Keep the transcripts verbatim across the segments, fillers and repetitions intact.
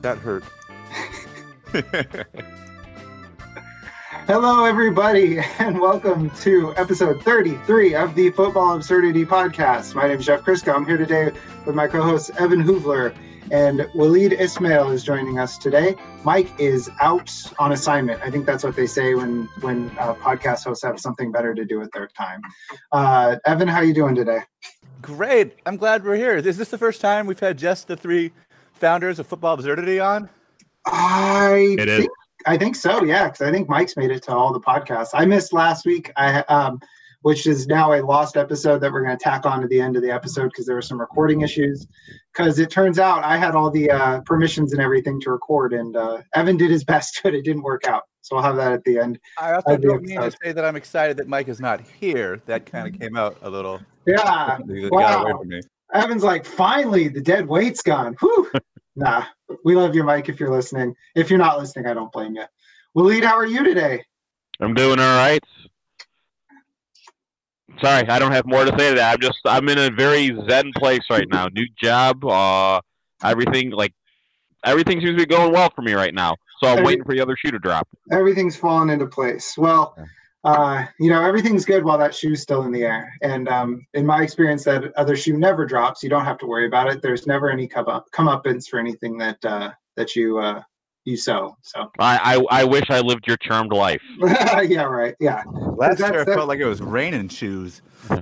that hurt. Hello, everybody, and welcome to episode thirty-three of the Football Absurdity Podcast. My name is Jeff Crisco. I'm here today with my co-host Evan Hoovler, and Waleed Ismail is joining us today. Mike is out on assignment. I think that's what they say when when uh, podcast hosts have something better to do with their time. Uh, Evan, how are you doing today? Great. I'm glad we're here. Is this the first time we've had just the three founders of Football Absurdity on? I It think is. I think so, yeah, because I think Mike's made it to all the podcasts. I missed last week, I um, which is now a lost episode that we're going to tack on to the end of the episode because there were some recording issues. Because it turns out I had all the uh, permissions and everything to record, and uh, Evan did his best, but it didn't work out. So I'll have that at the end. I also of the don't mean to episode. say that I'm excited that Mike is not here. That kind of came out a little. Yeah, He got away wow. from me. Evan's like, finally, the dead weight's gone. Whew. Nah, we love you, Mike, if you're listening. If you're not listening, I don't blame you. Waleed, how are you today? I'm doing all right. Sorry, I don't have more to say to that. I'm just I'm in a very zen place right now. New job, uh, everything like everything seems to be going well for me right now. So I'm Every- waiting for the other shoe to drop. Everything's fallen into place. Well, uh, you know, everything's good while that shoe's still in the air. And um, in my experience, that other shoe never drops. You don't have to worry about it. There's never any come up comeuppance for anything that uh, that you uh, you sow. So I, I I wish I lived your charmed life. yeah, right. Yeah. Last That's- year I that- felt like it was raining shoes.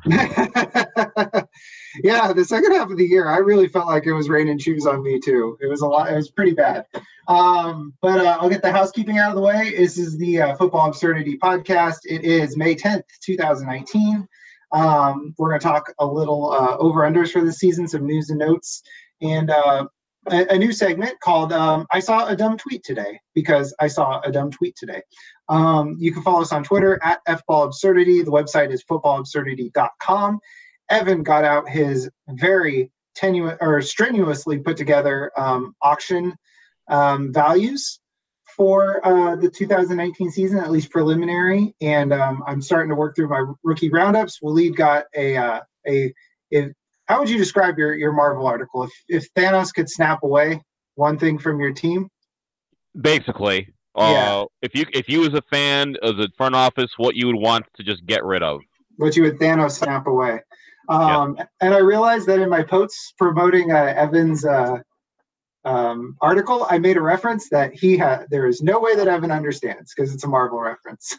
Yeah, the second half of the year, I really felt like it was raining shoes on me too. It was a lot. It was pretty bad. Um, but uh, I'll get the housekeeping out of the way. This is the uh, Football Absurdity Podcast. It is May tenth, twenty nineteen. Um, we're going to talk a little uh, over-unders for this season, some news and notes, and uh, a, a new segment called um, I Saw a Dumb Tweet Today, because I saw a dumb tweet today. Um, you can follow us on Twitter at F Ball Absurdity. The website is football absurdity dot com. Evan got out his very tenuous or strenuously put together um, auction um, values for uh, the two thousand nineteen season, at least preliminary. And um, I'm starting to work through my rookie roundups. Waleed got a uh, a. If, how would you describe your your Marvel article? If if Thanos could snap away one thing from your team, Basically, uh, Yeah. if you if you as a fan of the front office, what you would want to just get rid of. what you would Thanos snap away. Um, And I realized that in my posts promoting uh, Evan's uh, um, article, I made a reference that he had. There is no way that Evan understands because it's a Marvel reference.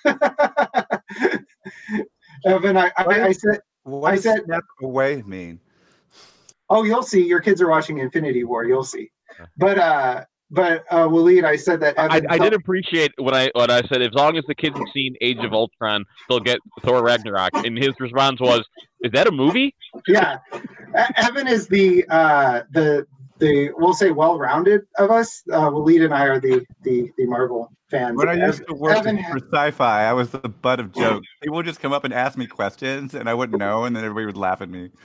Evan, I, I, I said, What I does said- snap away mean? "Oh, you'll see. Your kids are watching Infinity War. You'll see." But uh, but uh, Waleed, I said that I, Evan I did appreciate when I when I said as long as the kids have seen Age of Ultron, they'll get Thor Ragnarok. And his response was, "Is that a movie?" Yeah, E- Evan is the uh, the the we'll say well-rounded of us. Uh, Waleed and I are the the the Marvel fans. When I Ev- used to work Evan for sci-fi, I was the butt of jokes. People would just come up and ask me questions, and I wouldn't know, and then everybody would laugh at me.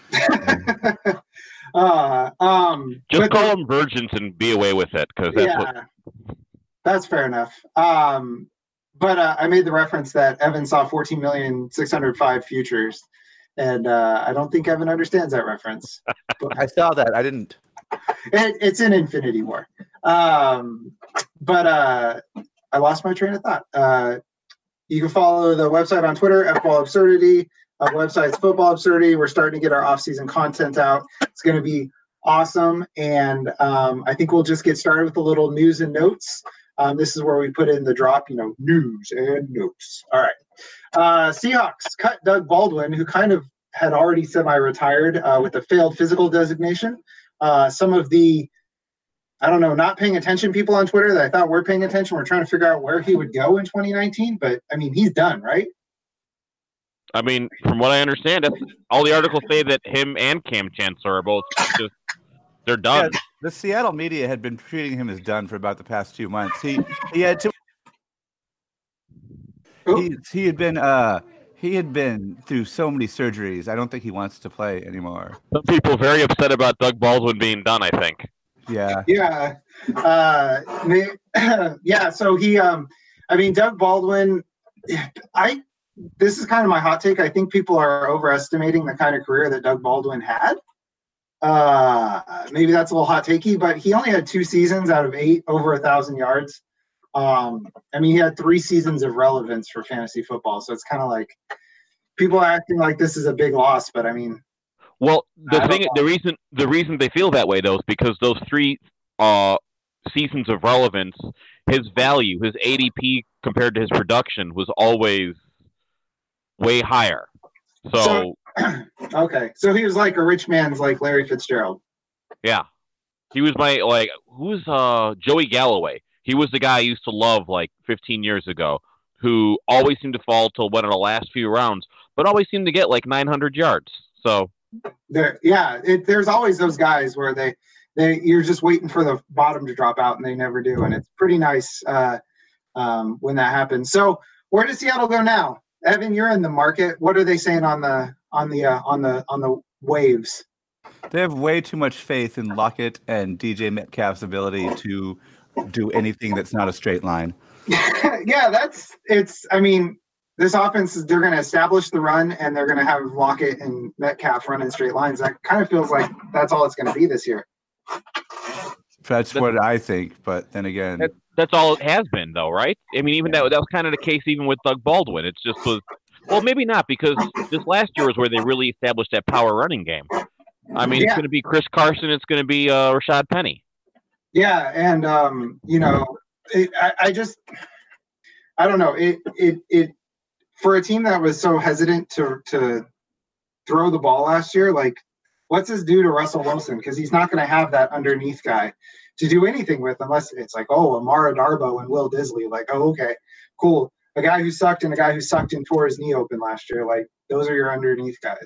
uh, um, Just but call the- them virgins and be away with it, because that's what. yeah, that's fair enough. Um, but uh, I made the reference that Evan saw fourteen million six hundred five futures, and uh, I don't think Evan understands that reference. I saw that. I didn't. It, it's in Infinity War. Um, but uh, I lost my train of thought. Uh, you can follow the website on Twitter at Football Absurdity. Our website's Football Absurdity. We're starting to get our off-season content out. It's going to be awesome. And um, I think we'll just get started with a little news and notes. Um, this is where we put in the drop, you know, news and notes. All right. Uh, Seahawks cut Doug Baldwin, who kind of had already semi-retired uh, with a failed physical designation. Uh, some of the, I don't know, not paying attention people on Twitter that I thought were paying attention were trying to figure out where he would go in twenty nineteen. But, I mean, he's done, right? I mean, from what I understand, that's, all the articles say that him and Cam Chancellor are both just they're done. Yeah, the Seattle media had been treating him as done for about the past two months. He he had two. Oh. He he had been uh he had been through so many surgeries. I don't think he wants to play anymore. Some people very upset about Doug Baldwin being done, I think. Yeah. Yeah. Uh, they, yeah. So he, um, I mean, Doug Baldwin, I, this is kind of my hot take. I think people are overestimating the kind of career that Doug Baldwin had. uh, maybe that's a little hot takey, but he only had two seasons out of eight over a thousand yards. Um, I mean, he had three seasons of relevance for fantasy football, so it's kind of like people are acting like this is a big loss, but I mean, well, the I thing, the reason, the reason they feel that way though is because those three uh, seasons of relevance, his value, his A D P compared to his production was always way higher. So, so okay, so he was like a rich man's like Larry Fitzgerald. Yeah, he was my like who's uh Joey Galloway. He was the guy I used to love like fifteen years ago, who always seemed to fall till one of the last few rounds, but always seemed to get like nine hundred yards. So, there, yeah, it, there's always those guys where they, they, you're just waiting for the bottom to drop out, and they never do, and it's pretty nice uh, um, when that happens. So, where does Seattle go now? Evan, you're in the market. What are they saying on the on the uh, on the on the waves? They have way too much faith in Lockett and D J Metcalf's ability to do anything that's not a straight line. Yeah, that's it's. I mean, this offense is they're going to establish the run, and they're going to have Lockett and Metcalf running straight lines. That kind of feels like that's all it's going to be this year. That's what I think, but then again, that, that's all it has been, though, right? I mean, even that that was kind of the case even with Doug Baldwin. It's just was well, maybe not because this last year was where they really established that power running game. I mean, yeah. It's going to be Chris Carson. It's going to be uh, Rashad Penny. Yeah, and um, you know, it, I, I just, I don't know. It, it, it, for a team that was so hesitant to to throw the ball last year, like, what's this do to Russell Wilson? Because he's not going to have that underneath guy to do anything with, unless it's like, oh, Amara Darbo and Will Disley. Like, oh, okay, cool. A guy who sucked and a guy who sucked and tore his knee open last year. Like, those are your underneath guys.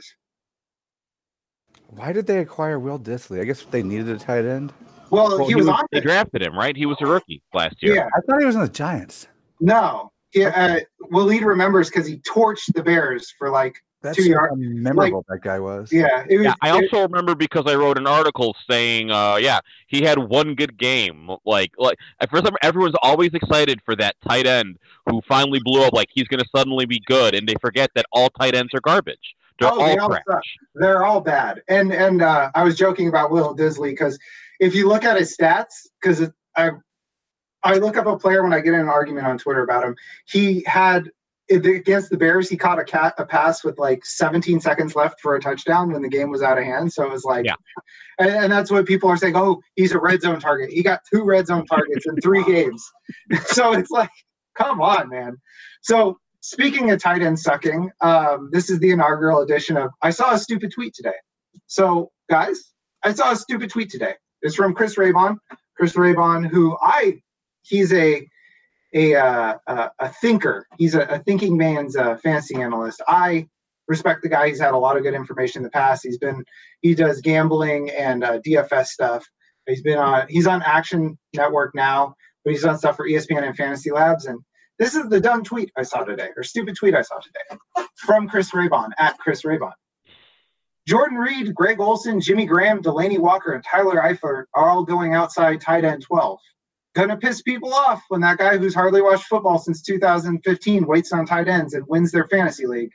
Why did they acquire Will Disley? I guess they needed a tight end. Well, well he, he was, was on. They drafted him, right? He was a rookie last year. Yeah, I thought he was on the Giants. No, yeah. Uh, Waleed remembers because he torched the Bears for like That's two how yards. memorable like, that guy was. Yeah, it was. Yeah, I it, also remember because I wrote an article saying, uh, yeah, he had one good game. Like, like at first, everyone's always excited for that tight end who finally blew up. Like he's going to suddenly be good, and they forget that all tight ends are garbage. They're oh, all they all trash. suck. They're all bad. And and uh, I was joking about Will Disley because if you look at his stats, because I I look up a player when I get in an argument on Twitter about him. He had against the Bears, he caught a cat a pass with like seventeen seconds left for a touchdown when the game was out of hand. So it was like, yeah. and, and that's what people are saying. Oh, he's a red zone target. He got two red zone targets in three games. So it's like, come on, man. So speaking of tight end sucking, um, this is the inaugural edition of I Saw a Stupid Tweet Today. So guys, I saw a stupid tweet today. It's from Chris Raybon. Chris Raybon, who I he's a a uh, uh, a thinker. He's a, a thinking man's uh, fantasy analyst. I respect the guy. He's had a lot of good information in the past. He's been he does gambling and uh, D F S stuff. He's been on he's on Action Network now, but he's done stuff for E S P N and Fantasy Labs. And this is the dumb tweet I saw today, or stupid tweet I saw today, from Chris Raybon at Chris Raybon. Jordan Reed, Greg Olsen, Jimmy Graham, Delaney Walker, and Tyler Eifert are all going outside tight end twelve. Gonna piss people off when that guy who's hardly watched football since two thousand fifteen waits on tight ends and wins their fantasy league.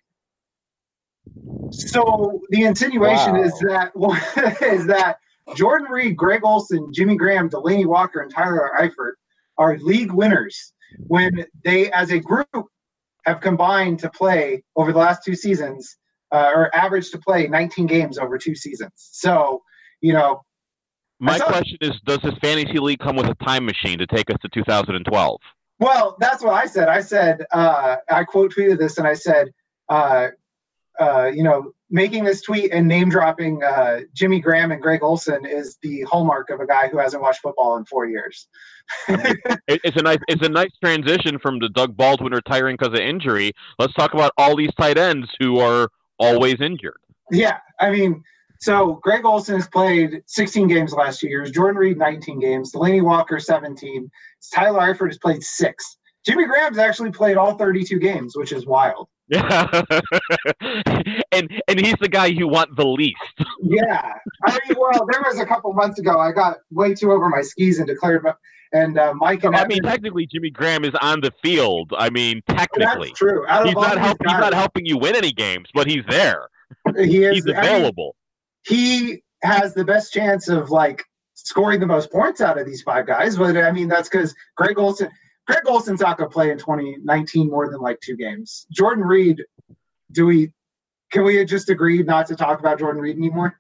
So the insinuation Wow. is that is that Jordan Reed, Greg Olsen, Jimmy Graham, Delaney Walker, and Tyler Eifert are league winners when they, as a group, have combined to play over the last two seasons, uh, or average to play nineteen games over two seasons. So, you know, My saw- question is, does this fantasy league come with a time machine to take us to two thousand twelve? well, that's what I said. I said, uh, I quote tweeted this and I said, uh, uh, you know, making this tweet and name dropping uh, Jimmy Graham and Greg Olsen is the hallmark of a guy who hasn't watched football in four years. It, it's a nice, it's a nice transition from the Doug Baldwin retiring because of injury. Let's talk about all these tight ends who are always injured. Yeah, I mean, so Greg Olsen has played sixteen games the last two years. Jordan Reed, nineteen games. Delaney Walker, seventeen. Tyler Eifert has played six. Jimmy Graham's actually played all thirty-two games, which is wild. Yeah, and and he's the guy you want the least. Yeah. I mean, well, there was a couple months ago I got way too over my skis and declared, and uh, Mike and I mean, Evan- technically, Jimmy Graham is on the field. I mean, technically, that's true. Out of he's all not these helping. He's guys, not helping you win any games, but he's there. He is He's I mean, available. he has the best chance of like scoring the most points out of these five guys. But I mean, that's because Greg Olsen, Greg Olsen's not going to play in twenty nineteen more than like two games. Jordan Reed, do we, can we just agree not to talk about Jordan Reed anymore?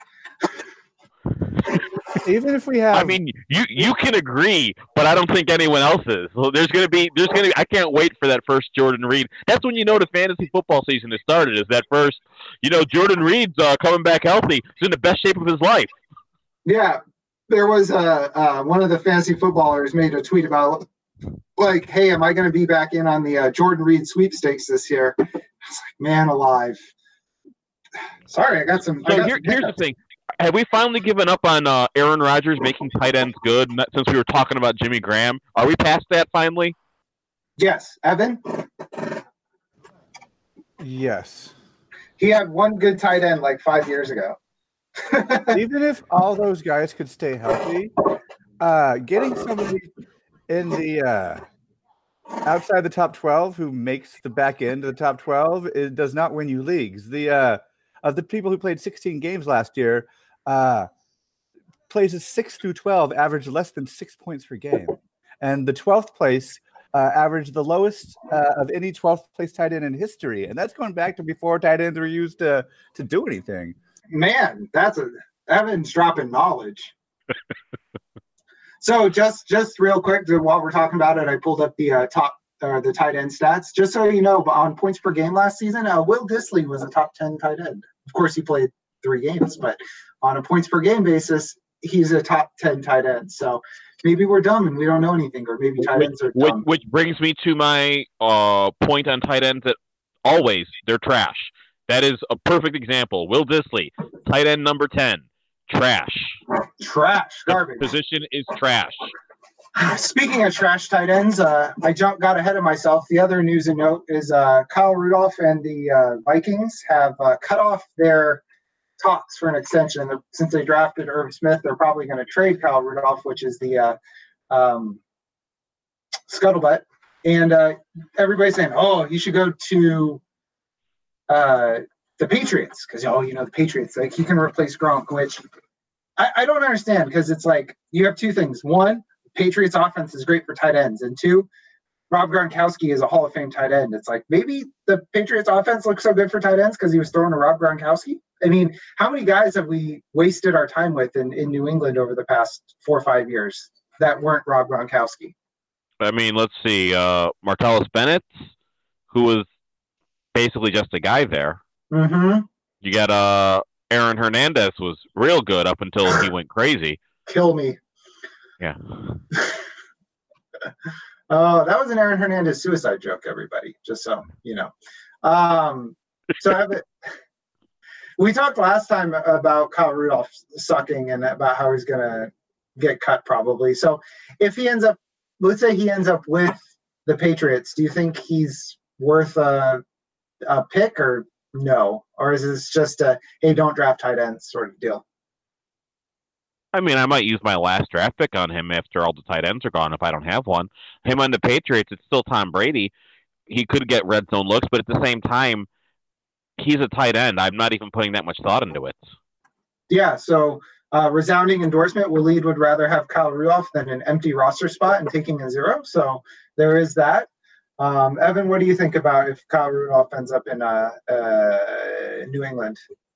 Even if we have, I mean, you you can agree, but I don't think anyone else is. Well, there's gonna be, there's gonna. I can't wait for that first Jordan Reed. That's when you know the fantasy football season has started. Is that first? You know, Jordan Reed's uh, coming back healthy. He's in the best shape of his life. Yeah, there was uh, uh, one of the fantasy footballers made a tweet about like, "Hey, am I going to be back in on the uh, Jordan Reed sweepstakes this year?" I was like, "Man alive." Sorry, I got some. So I got here, some here's the hiccups. thing. Have we finally given up on uh, Aaron Rodgers making tight ends good since we were talking about Jimmy Graham? Are we past that finally? Yes, Evan. yes. He had one good tight end like five years ago. Even if all those guys could stay healthy, uh, getting somebody in the uh, outside the top twelve who makes the back end of the top twelve, it does not win you leagues. The uh, of the people who played sixteen games last year, uh, places six through twelve averaged less than six points per game, and the twelfth place uh, averaged the lowest uh, of any twelfth place tight end in history, and that's going back to before tight ends were used to to do anything. Man, that's a Evan's dropping knowledge. So just just real quick, while we're talking about it, I pulled up the uh, top uh, the tight end stats. Just so you know, on points per game last season, uh, Will Dissly was a top ten tight end. Of course, he played three games, but on a points per game basis, he's a top ten tight end. So maybe we're dumb and we don't know anything, or maybe tight Which, ends are which, dumb. which brings me to my uh, point on tight ends that always they're trash. That is a perfect example. Will Dissly, tight end number ten, trash. Trash, garbage. Position is trash. Speaking of trash tight ends, uh, I jumped, got ahead of myself. The other news and note is uh, Kyle Rudolph and the uh, Vikings have uh, cut off their talks for an extension. They're, since they drafted Irv Smith, they're probably going to trade Kyle Rudolph, which is the uh, um, scuttlebutt. And uh, everybody's saying, "Oh, you should go to uh, the Patriots because oh, you know the Patriots, like he can replace Gronk." Which I, I don't understand because it's like you have two things: one, Patriots offense is great for tight ends, and two, Rob Gronkowski is a Hall of Fame tight end. It's like maybe the Patriots offense looks so good for tight ends because he was throwing to Rob Gronkowski. I mean, how many guys have we wasted our time with in, in New England over the past four or five years that weren't Rob Gronkowski? I mean, let's see. Uh, Martellus Bennett, who was basically just a guy there. Mm-hmm. You got uh, Aaron Hernandez was real good up until he went crazy. Kill me. Yeah. Oh, that was an Aaron Hernandez suicide joke, everybody, just so you know. Um, so have it, we talked last time about Kyle Rudolph sucking and about how he's going to get cut probably. So if he ends up, let's say he ends up with the Patriots, do you think he's worth a, a pick or no? Or is this just a, hey, don't draft tight ends sort of deal? I mean, I might use my last draft pick on him after all the tight ends are gone if I don't have one. Him on the Patriots, it's still Tom Brady. He could get red zone looks, but at the same time, he's a tight end. I'm not even putting that much thought into it. Yeah, so uh, resounding endorsement. Waleed would rather have Kyle Rudolph than an empty roster spot and taking a zero. So there is that. Um, Evan, what do you think about if Kyle Rudolph ends up in uh, uh, New England?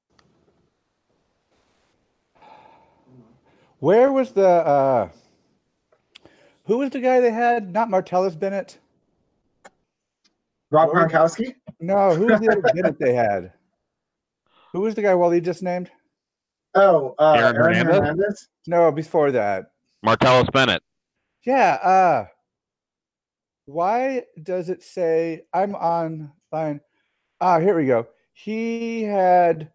Where was the uh, who was the guy they had? Not Martellus Bennett. Rob Where- Gronkowski? No, who was the other Bennett they had? Who was the guy Wally just named? Oh, uh, Aaron Aaron Hernandez? Hernandez? No, before that. Martellus Bennett. Yeah. Uh, why does it say I'm on line? Ah, here we go. He had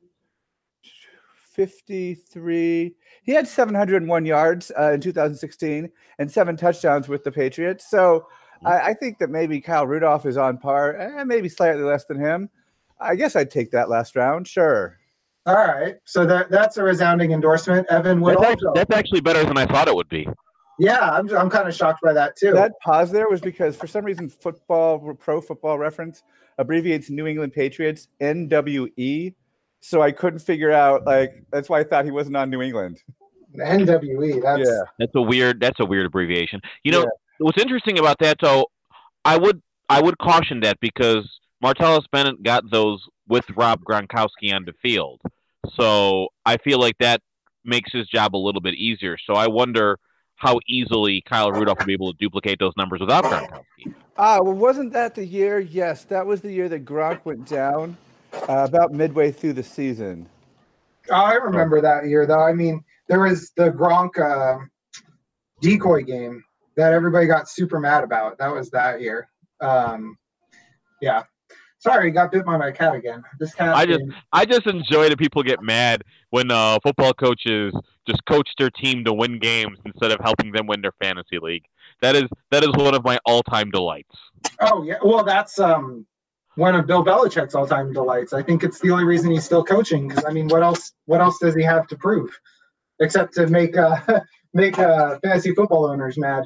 fifty-three. He had seven hundred one yards uh, in two thousand sixteen and seven touchdowns with the Patriots. So I, I think that maybe Kyle Rudolph is on par, eh, maybe slightly less than him. I guess I'd take that last round. Sure. All right. So that that's a resounding endorsement. Evan would That's also. actually, that's actually better than I thought it would be. Yeah, I'm, I'm kind of shocked by that too. That pause there was because for some reason football, Pro Football Reference abbreviates New England Patriots N W E so I couldn't figure out like that's why I thought he wasn't on New England. N W E. That's Yeah. That's a weird. That's a weird abbreviation. You know Yeah. what's interesting about that? So I would I would caution that because Martellus Bennett got those with Rob Gronkowski on the field, so I feel like that makes his job a little bit easier. So I wonder how easily Kyle Rudolph will be able to duplicate those numbers without Gronkowski. Ah, well, wasn't that the year? Yes, that was the year that Gronk went down uh, about midway through the season. Oh, I remember that year, though. I mean, there was the Gronk uh, decoy game that everybody got super mad about. That was that year. Um, yeah. Sorry, got bit by my cat again. This cat. I just, I just enjoy that people get mad when uh, football coaches just coach their team to win games instead of helping them win their fantasy league. That is, that is one of my all-time delights. Oh yeah, well that's um, one of Bill Belichick's all-time delights. I think it's the only reason he's still coaching. Because I mean, what else? What else does he have to prove, except to make uh, make uh, fantasy football owners mad?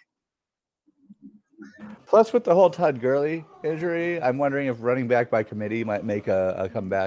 Plus, with the whole Todd Gurley injury, I'm wondering if running back by committee might make a, a comeback.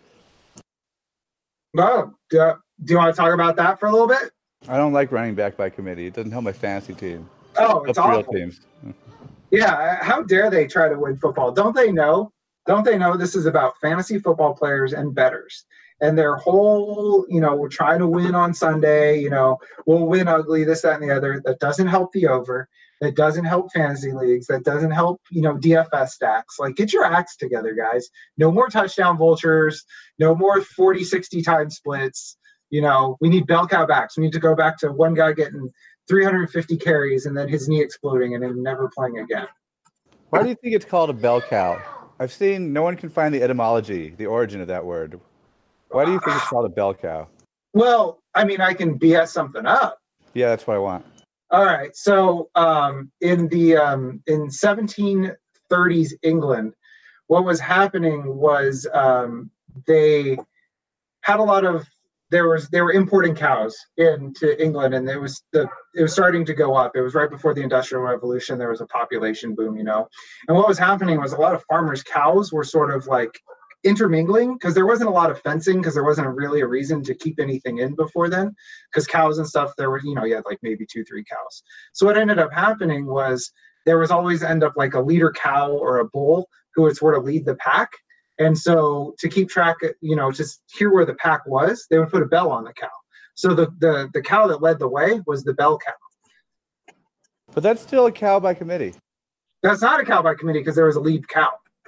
Oh, do, do you want to talk about that for a little bit? I don't like running back by committee. It doesn't help my fantasy team. Oh, it's Helps real awful. teams. Yeah, how dare they try to win football? Don't they know? Don't they know this is about fantasy football players and bettors? And their whole, you know, we're trying to win on Sunday, you know, we'll win ugly, this, that, and the other. That doesn't help the over. That doesn't help fantasy leagues. That doesn't help, you know, D F S stacks. Like, get your acts together, guys. No more touchdown vultures. No more forty, sixty time splits. You know, we need bell cow backs. We need to go back to one guy getting three hundred fifty carries and then his knee exploding and him never playing again. Why do you think it's called a bell cow? I've seen no one can find the etymology, the origin of that word. Why do you think it's called a bell cow? Well, I mean, I can B S something up. Yeah, that's what I want. All right. So um, in the um, in seventeen thirties England, what was happening was um, they had a lot of there was they were importing cows into England, and it was the it was starting to go up. It was right before the Industrial Revolution. There was a population boom, you know, and what was happening was a lot of farmers' cows were sort of like intermingling because there wasn't a lot of fencing because there wasn't really a reason to keep anything in before then because cows and stuff there were, you know, you had like maybe two three cows. So what ended up happening was there was always end up like a leader cow or a bull who would sort of lead the pack, and so to keep track, you know, just hear where the pack was, they would put a bell on the cow. So the the, the cow that led the way was the bell cow. But that's still a cow by committee. That's not a cow by committee because there was a lead cow.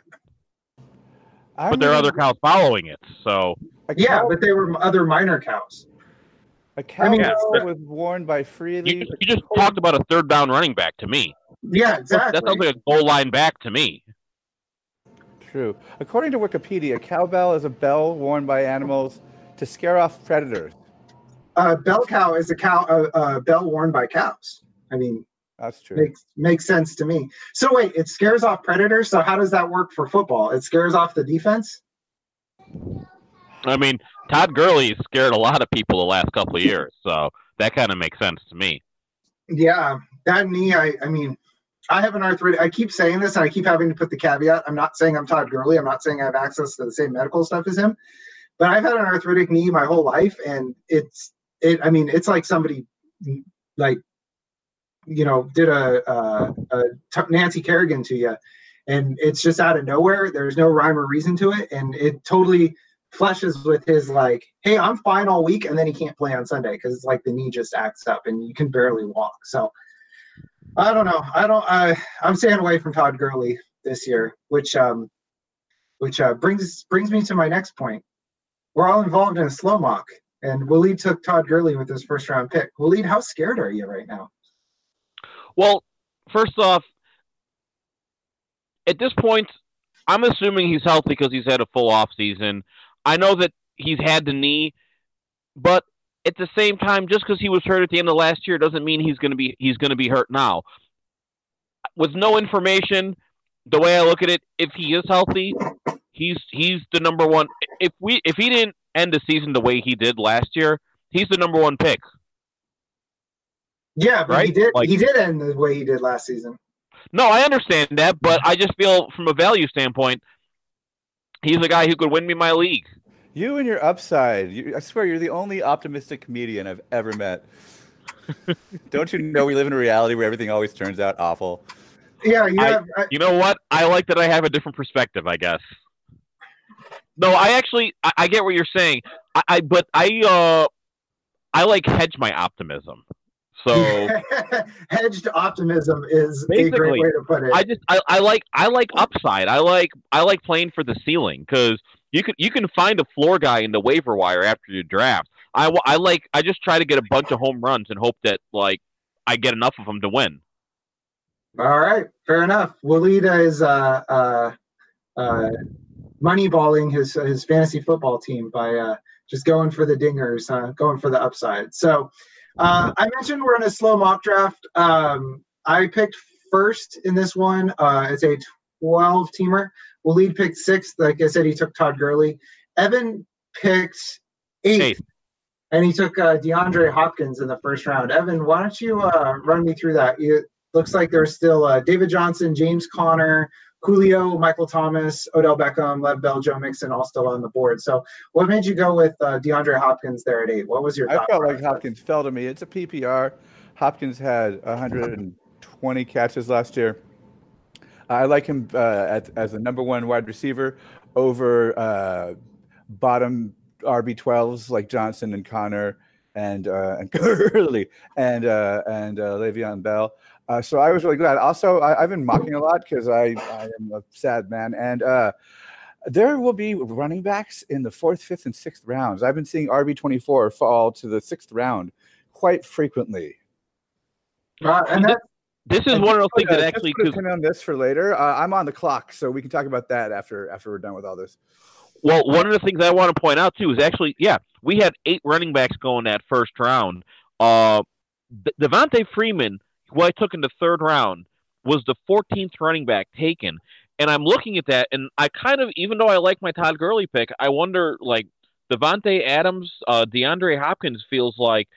I But there are mean, other cows following it, so a Yeah, cow, but they were other minor cows. a cow I mean, was worn by Freely. you, you just talked about a third down running back to me. Yeah, exactly. That sounds like a goal line back to me. True. According to Wikipedia, cowbell is a bell worn by animals to scare off predators. Uh, bell cow is a cow, a uh, uh, bell worn by cows. I mean, That's true. makes makes sense to me. So wait, it scares off predators. So how does that work for football? It scares off the defense. I mean, Todd Gurley scared a lot of people the last couple of years, so that kind of makes sense to me. Yeah, that knee. I I mean, I have an arthritic. I keep saying this, and I keep having to put the caveat. I'm not saying I'm Todd Gurley. I'm not saying I have access to the same medical stuff as him. But I've had an arthritic knee my whole life, and it's it. I mean, it's like somebody like you know did a, a, a t- Nancy Kerrigan to you, and it's just out of nowhere. There's no rhyme or reason to it, and it totally flashes with his like, hey, I'm fine all week, and then he can't play on Sunday because it's like the knee just acts up and you can barely walk. So I don't know. I don't. I I'm staying away from Todd Gurley this year, which um, which uh, brings brings me to my next point. We're all involved in a slow mock, and Waleed took Todd Gurley with his first round pick. Waleed, how scared are you right now? Well, first off, at this point, I'm assuming he's healthy because he's had a full off season. I know that he's had the knee, but at the same time, just because he was hurt at the end of last year doesn't mean he's going to be he's going to be hurt now. With no information, the way I look at it, if he is healthy, he's he's the number one. If we if he didn't end the season the way he did last year, he's the number one pick. Yeah, but Right? he did. Like- he did end the way he did last season. No, I understand that, but I just feel from a value standpoint, he's a guy who could win me my league. You and your upside. You, I swear, you're the only optimistic comedian I've ever met. Don't you know we live in a reality where everything always turns out awful? Yeah, you I, have. I, you know what? I like that I have a different perspective, I guess. No, I actually, I, I get what you're saying. I, I but I, uh, I like hedge my optimism. So hedged optimism is a basically, great way to put it. I just, I, I like, I like upside. I like, I like playing for the ceiling because you can, you can find a floor guy in the waiver wire after you draft. I, I like, I just try to get a bunch of home runs and hope that like I get enough of them to win. All right, fair enough. Walida is uh, uh, uh, moneyballing his his fantasy football team by uh, just going for the dingers, uh, going for the upside. So uh, I mentioned we're in a slow mock draft. Um, I picked first in this one. Uh, it's a twelve teamer. Walid picked sixth. Like I said, he took Todd Gurley. Evan picked eighth. eighth. And he took uh, DeAndre Hopkins in the first round. Evan, why don't you uh, run me through that? It looks like there's still uh, David Johnson, James Conner, Julio, Michael Thomas, Odell Beckham, Lev Bell, Joe Mixon, all still on the board. So what made you go with uh, DeAndre Hopkins there at eight? What was your I thought felt process? like Hopkins fell to me. It's a P P R. Hopkins had one hundred twenty catches last year. I like him uh, as, as the number one wide receiver over uh, bottom R B twelves like Johnson and Connor and uh, and Gurley and uh, and uh, Le'Veon Bell. Uh, so I was really glad. Also, I, I've been mocking a lot because I, I am a sad man. And uh, there will be running backs in the fourth, fifth, and sixth rounds. I've been seeing R B twenty-four fall to the sixth round quite frequently. Uh, and that, this is one of those things that actually put a pin on this for later. Uh, I'm on the clock, so we can talk about that after after we're done with all this. Well, one of the things I want to point out too is actually, yeah, we had eight running backs going that first round. Uh, Devontae Freeman, who I took in the third round, was the fourteenth running back taken. And I'm looking at that, and I kind of, even though I like my Todd Gurley pick, I wonder, like, Devontae Adams, uh, DeAndre Hopkins feels like,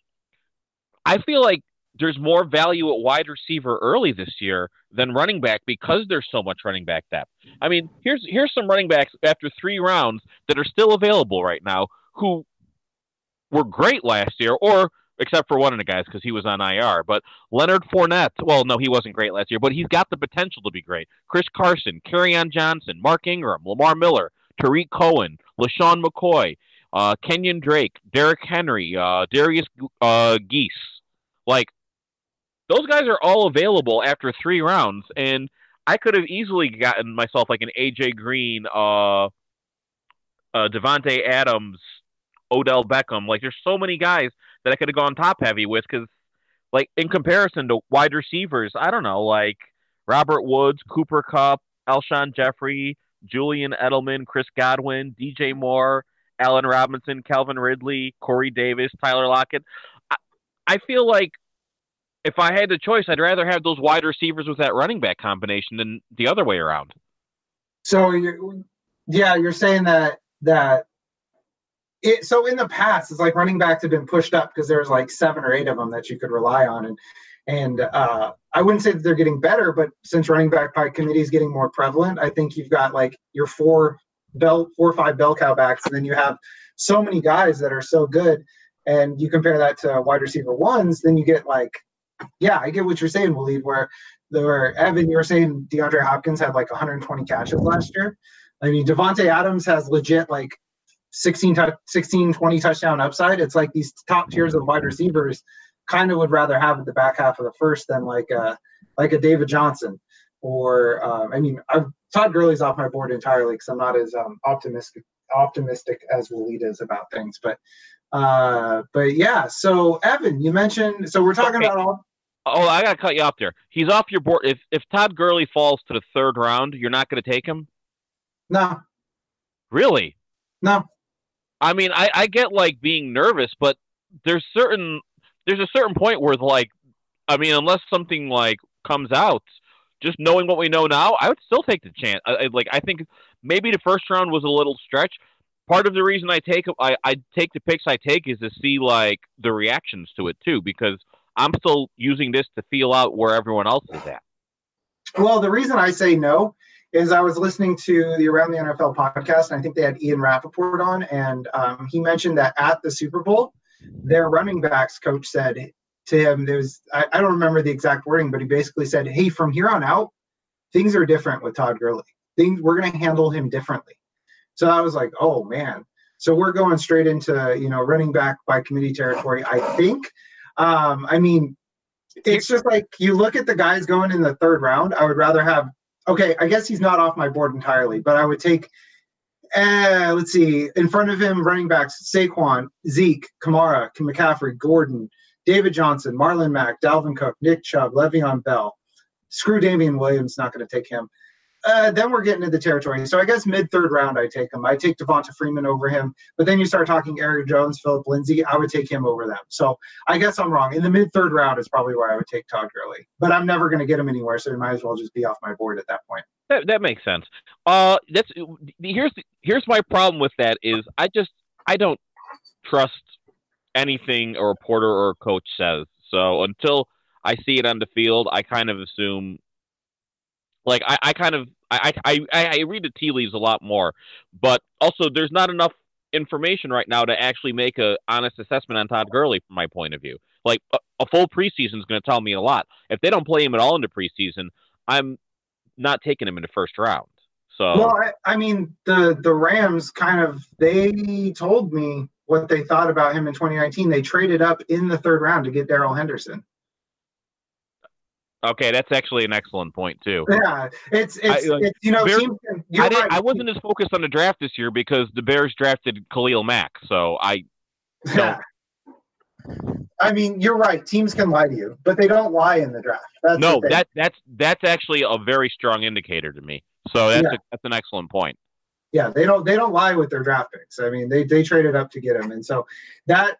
I feel like there's more value at wide receiver early this year than running back because there's so much running back depth. I mean, here's here's some running backs after three rounds that are still available right now who were great last year, or except for one of the guys because he was on I R. But Leonard Fournette, well, no, he wasn't great last year, but he's got the potential to be great. Chris Carson, Kerryon Johnson, Mark Ingram, Lamar Miller, Tariq Cohen, LaShawn McCoy, uh, Kenyon Drake, Derrick Henry, uh, Darius uh, Geese. Like, those guys are all available after three rounds, and I could have easily gotten myself like an A J Green, uh, uh, Devontae Adams, Odell Beckham. Like, there's so many guys that I could have gone top heavy with because, like, in comparison to wide receivers, I don't know, like Robert Woods, Cooper Kupp, Alshon Jeffrey, Julian Edelman, Chris Godwin, D J Moore, Allen Robinson, Calvin Ridley, Corey Davis, Tyler Lockett. I, I feel like if I had the choice, I'd rather have those wide receivers with that running back combination than the other way around. So, you're, yeah, you're saying that that it. So in the past, it's like running backs have been pushed up because there's like seven or eight of them that you could rely on, and and uh, I wouldn't say that they're getting better, but since running back by committee is getting more prevalent, I think you've got like your four bell, four or five bell cow backs, and then you have so many guys that are so good, and you compare that to wide receiver ones, then you get like. Yeah, I get what you're saying, Walid, where where Evan, you were saying DeAndre Hopkins had like one hundred twenty catches last year. I mean, Devontae Adams has legit like sixteen, sixteen, twenty touchdown upside. It's like these top tiers of wide receivers kind of would rather have at the back half of the first than like a, like a David Johnson. Or, um, I mean, I've, Todd Gurley's off my board entirely because I'm not as um, optimistic optimistic as Walid is about things. But Uh, but yeah, so Evan, you mentioned, so we're talking okay. about all. Oh, I gotta cut you off there. He's off your board. If if Todd Gurley falls to the third round, you're not gonna take him? No. Really? No. I mean, I, I get like being nervous, but there's certain there's a certain point where like, I mean, unless something like comes out, just knowing what we know now, I would still take the chance. I, I, like I think maybe the first round was a little stretch. Part of the reason I take I, I take the picks I take is to see like the reactions to it too, because I'm still using this to feel out where everyone else is at. Well, the reason I say no is I was listening to the Around the N F L podcast, and I think they had Ian Rappaport on, and um, he mentioned that at the Super Bowl, their running backs coach said to him, "There's I, I don't remember the exact wording, but he basically said, hey, from here on out, things are different with Todd Gurley. Things we're going to handle him differently." So I was like, oh man. So we're going straight into, you know, running back by committee territory, I think. Um, I mean, it's just like you look at the guys going in the third round. I would rather have, okay, I guess he's not off my board entirely, but I would take, uh, let's see, in front of him, running backs, Saquon, Zeke, Kamara, McCaffrey, Gordon, David Johnson, Marlon Mack, Dalvin Cook, Nick Chubb, Le'Veon Bell. Screw Damian Williams, not going to take him. Uh, then we're getting into the territory. So I guess mid-third round, I take him. I take Devonta Freeman over him. But then you start talking Aaron Jones, Philip Lindsay, I would take him over them. So I guess I'm wrong. In the mid-third round is probably where I would take Todd Gurley. But I'm never going to get him anywhere, so he might as well just be off my board at that point. That, that makes sense. Uh, that's here's here's my problem with that is I just I don't trust anything a reporter or a coach says. So until I see it on the field, I kind of assume. Like I, I kind of I, I I read the tea leaves a lot more, but also there's not enough information right now to actually make a honest assessment on Todd Gurley from my point of view. Like a, a full preseason is going to tell me a lot. If they don't play him at all in the preseason, I'm not taking him in the first round. So well, I, I mean the the Rams kind of they told me what they thought about him in twenty nineteen. They traded up in the third round to get Darrell Henderson. Okay, that's actually an excellent point too. Yeah, it's it's, I, like, it's you know Bears, teams can, I, didn't, right. I wasn't as focused on the draft this year because the Bears drafted Khalil Mack, so I. Yeah. I mean, you're right. Teams can lie to you, but they don't lie in the draft. That's no, that that's that's actually a very strong indicator to me. So that's yeah. a, that's an excellent point. Yeah, they don't they don't lie with their draft picks. I mean, they they traded up to get him, and so that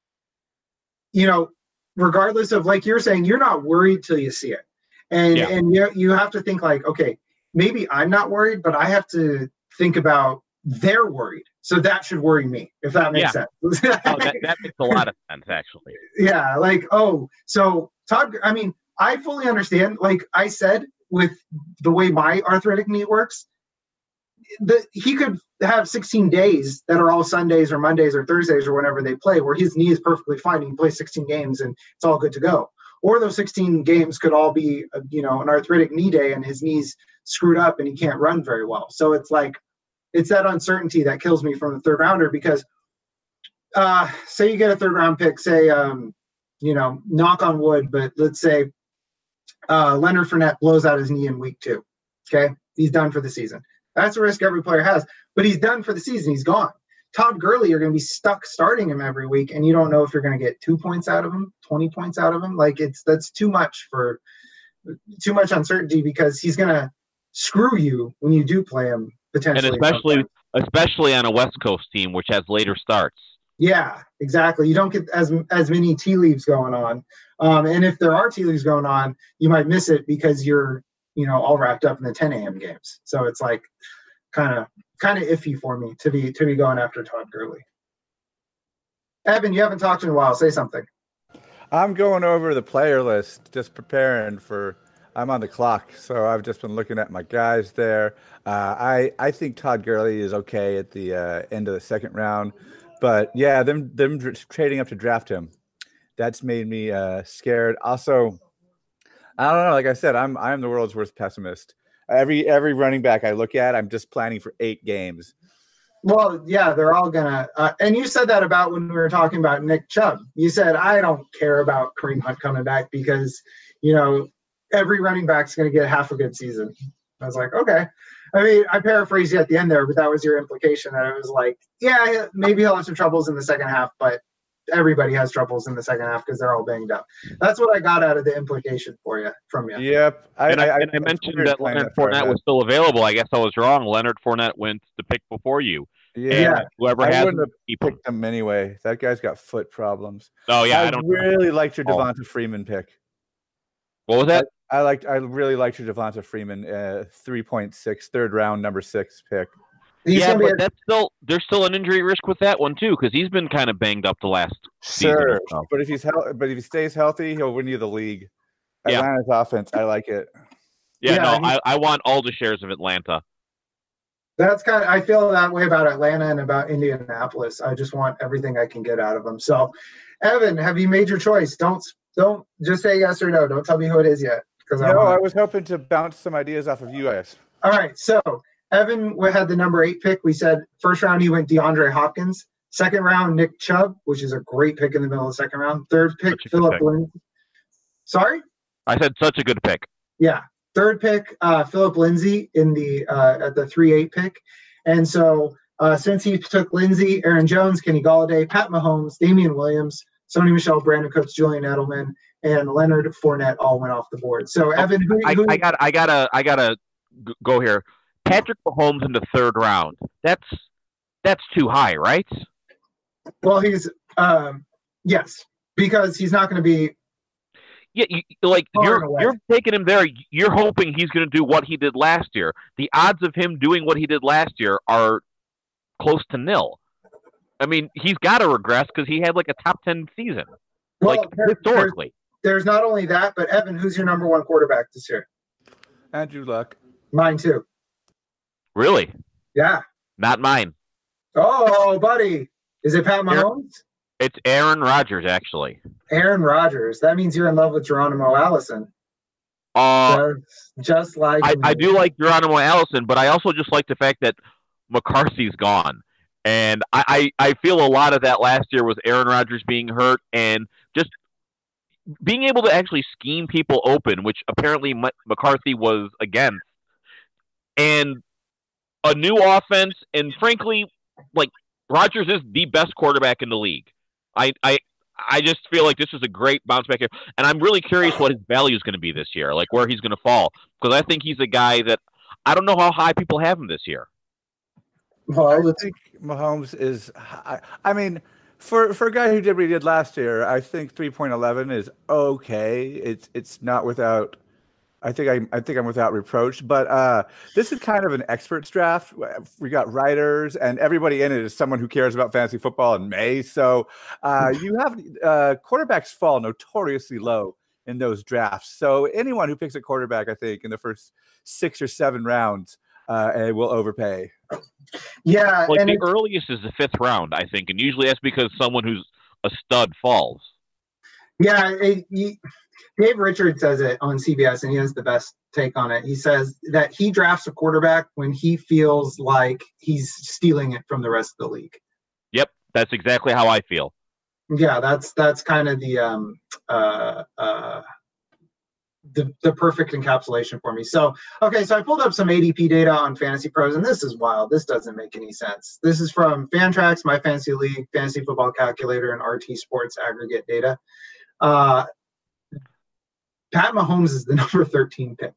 you know. Regardless of, like you're saying, you're not worried till you see it. And yeah. and you, you have to think like, okay, maybe I'm not worried, but I have to think about they're worried. So that should worry me, if that makes yeah. sense. oh, that, that makes a lot of sense, actually. Yeah, like, oh, so Todd, I mean, I fully understand. Like I said, with the way my arthritic knee works, the, he could have sixteen days that are all Sundays or Mondays or Thursdays or whenever they play where his knee is perfectly fine. He can play sixteen games and it's all good to go. Or those sixteen games could all be, you know, an arthritic knee day and his knee's screwed up and he can't run very well. So it's like, it's that uncertainty that kills me from the third rounder because uh, say you get a third round pick, say, um, you know, knock on wood, but let's say uh, Leonard Fournette blows out his knee in week two. Okay. He's done for the season. That's a risk every player has, but he's done for the season. He's gone. Todd Gurley, you're going to be stuck starting him every week, and you don't know if you're going to get two points out of him, twenty points out of him. Like it's that's too much for too much uncertainty because he's going to screw you when you do play him potentially. And especially especially on a West Coast team, which has later starts. Yeah, exactly. You don't get as as many tea leaves going on, um, and if there are tea leaves going on, you might miss it because you're you know all wrapped up in the ten a.m. games. So it's like kind of. kind of iffy for me to be to be going after Todd Gurley. Evan, you haven't talked in a while. Say something. I'm going over the player list, just preparing for. I'm on the clock, so I've just been looking at my guys there. Uh, I I think Todd Gurley is okay at the uh, end of the second round, but yeah, them them trading up to draft him, that's made me uh, scared. Also, I don't know. Like I said, I'm I'm the world's worst pessimist. Every every running back I look at, I'm just planning for eight games. Well, yeah, they're all gonna. Uh, and you said that about when we were talking about Nick Chubb. You said I don't care about Kareem Hunt coming back because you know every running back's gonna get half a good season. I was like, okay. I mean, I paraphrased you at the end there, but that was your implication that it was like, yeah, maybe he'll have some troubles in the second half, but everybody has troubles in the second half because they're all banged up. That's what I got out of the implication for you from you. Yep. I, and I, I, I, and I mentioned that Leonard Fournette was still available. I guess I was wrong. Leonard Fournette went the pick before you. Yeah. And whoever I has wouldn't him, have keep him. picked him anyway. That guy's got foot problems. Oh yeah, I, I don't really know. liked your Devonta Freeman pick. What was that? I, I liked. I really liked your Devonta Freeman, uh, three point six, third round, number six pick. He's yeah, but a- that's still there's still an injury risk with that one too because he's been kind of banged up the last season. Sure, So. but if he's hel- but if he stays healthy, he'll win you the league. Yeah. Atlanta's offense, I like it. Yeah, Yeah, no, he- I, I want all the shares of Atlanta. That's kind of, I feel that way about Atlanta and about Indianapolis. I just want everything I can get out of them. So, Evan, have you made your choice? Don't don't just say yes or no. Don't tell me who it is yet, because I No, want I to. was hoping to bounce some ideas off of you guys. All right, so Evan we had the number eight pick. We said first round he went DeAndre Hopkins. Second round Nick Chubb, which is a great pick in the middle of the second round. Third pick Such a good Philip pick. Lindsay. Sorry. I said such a good pick. Yeah. Third pick, uh, Philip Lindsay in the uh, at the three eight pick. And so uh, since he took Lindsay, Aaron Jones, Kenny Galladay, Pat Mahomes, Damian Williams, Sony Michel, Brandon Cooks, Julian Edelman, and Leonard Fournette all went off the board. So Evan, who, I, who I got I gotta I gotta g- go here. Patrick Mahomes in the third round. That's that's too high, right? well he's um, yes, because he's not going to be Yeah, you, like Far you're and away. you're taking him there. You're hoping he's going to do what he did last year. The odds of him doing what he did last year are close to nil. I mean, he's got to regress because he had like a top ten season, well, like there- there's, historically. there's not only that, but Evan, who's your number one quarterback this year? Andrew Luck. Mine too. Really, Yeah. not mine. Oh, buddy. Is it Pat Aaron- Mahomes? It's Aaron Rodgers, actually. Aaron Rodgers. That means you're in love with Geronimo Allison. Uh, just, just like I, me. I do like Geronimo Allison, but I also just like the fact that McCarthy's gone. And I, I, I feel a lot of that last year was Aaron Rodgers being hurt and just being able to actually scheme people open, which apparently M- McCarthy was against. And a new offense, and frankly, like Rodgers is the best quarterback in the league. I, I, I just feel like this is a great bounce back here, and I'm really curious what his value is going to be this year, like where he's going to fall, because I think he's a guy that I don't know how high people have him this year. Well, I let's- think Mahomes is. I, I mean, for for a guy who did what he did last year, I think three point eleven is okay. It's it's not without. I think I I think I'm without reproach. But uh, this is kind of an experts draft. We got writers, and everybody in it is someone who cares about fantasy football in May. So uh, you have uh, quarterbacks fall notoriously low in those drafts. So anyone who picks a quarterback, I think, in the first six or seven rounds, uh, will overpay. yeah, Like and the it's- earliest is the fifth round, I think, and usually that's because someone who's a stud falls. yeah. It, he, Dave Richards says it on C B S, and he has the best take on it. He says that he drafts a quarterback when he feels like he's stealing it from the rest of the league. Yep, that's exactly how I feel. Yeah, that's that's kind of the um uh uh the the perfect encapsulation for me. So okay, so I pulled up some A D P data on Fantasy Pros, and this is wild. This doesn't make any sense. This is from Fantrax, My Fantasy League, Fantasy Football Calculator, and R T Sports aggregate data. Uh, Pat Mahomes is the number thirteen pick.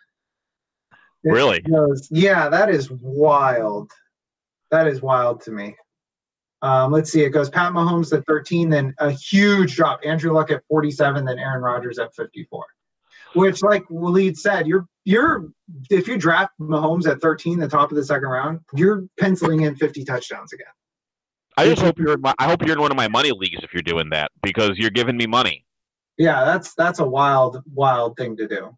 It Really? goes- yeah, that is wild. That is wild to me. Um, let's see. It goes Pat Mahomes at thirteen, then a huge drop. Andrew Luck at forty-seven, then Aaron Rodgers at fifty-four. Which, like Waleed said, you're you're if you draft Mahomes at thirteen, the top of the second round, you're penciling in fifty touchdowns again. I just hope you're in my, I hope you're in one of my money leagues if you're doing that, because you're giving me money. Yeah, that's that's a wild, wild thing to do.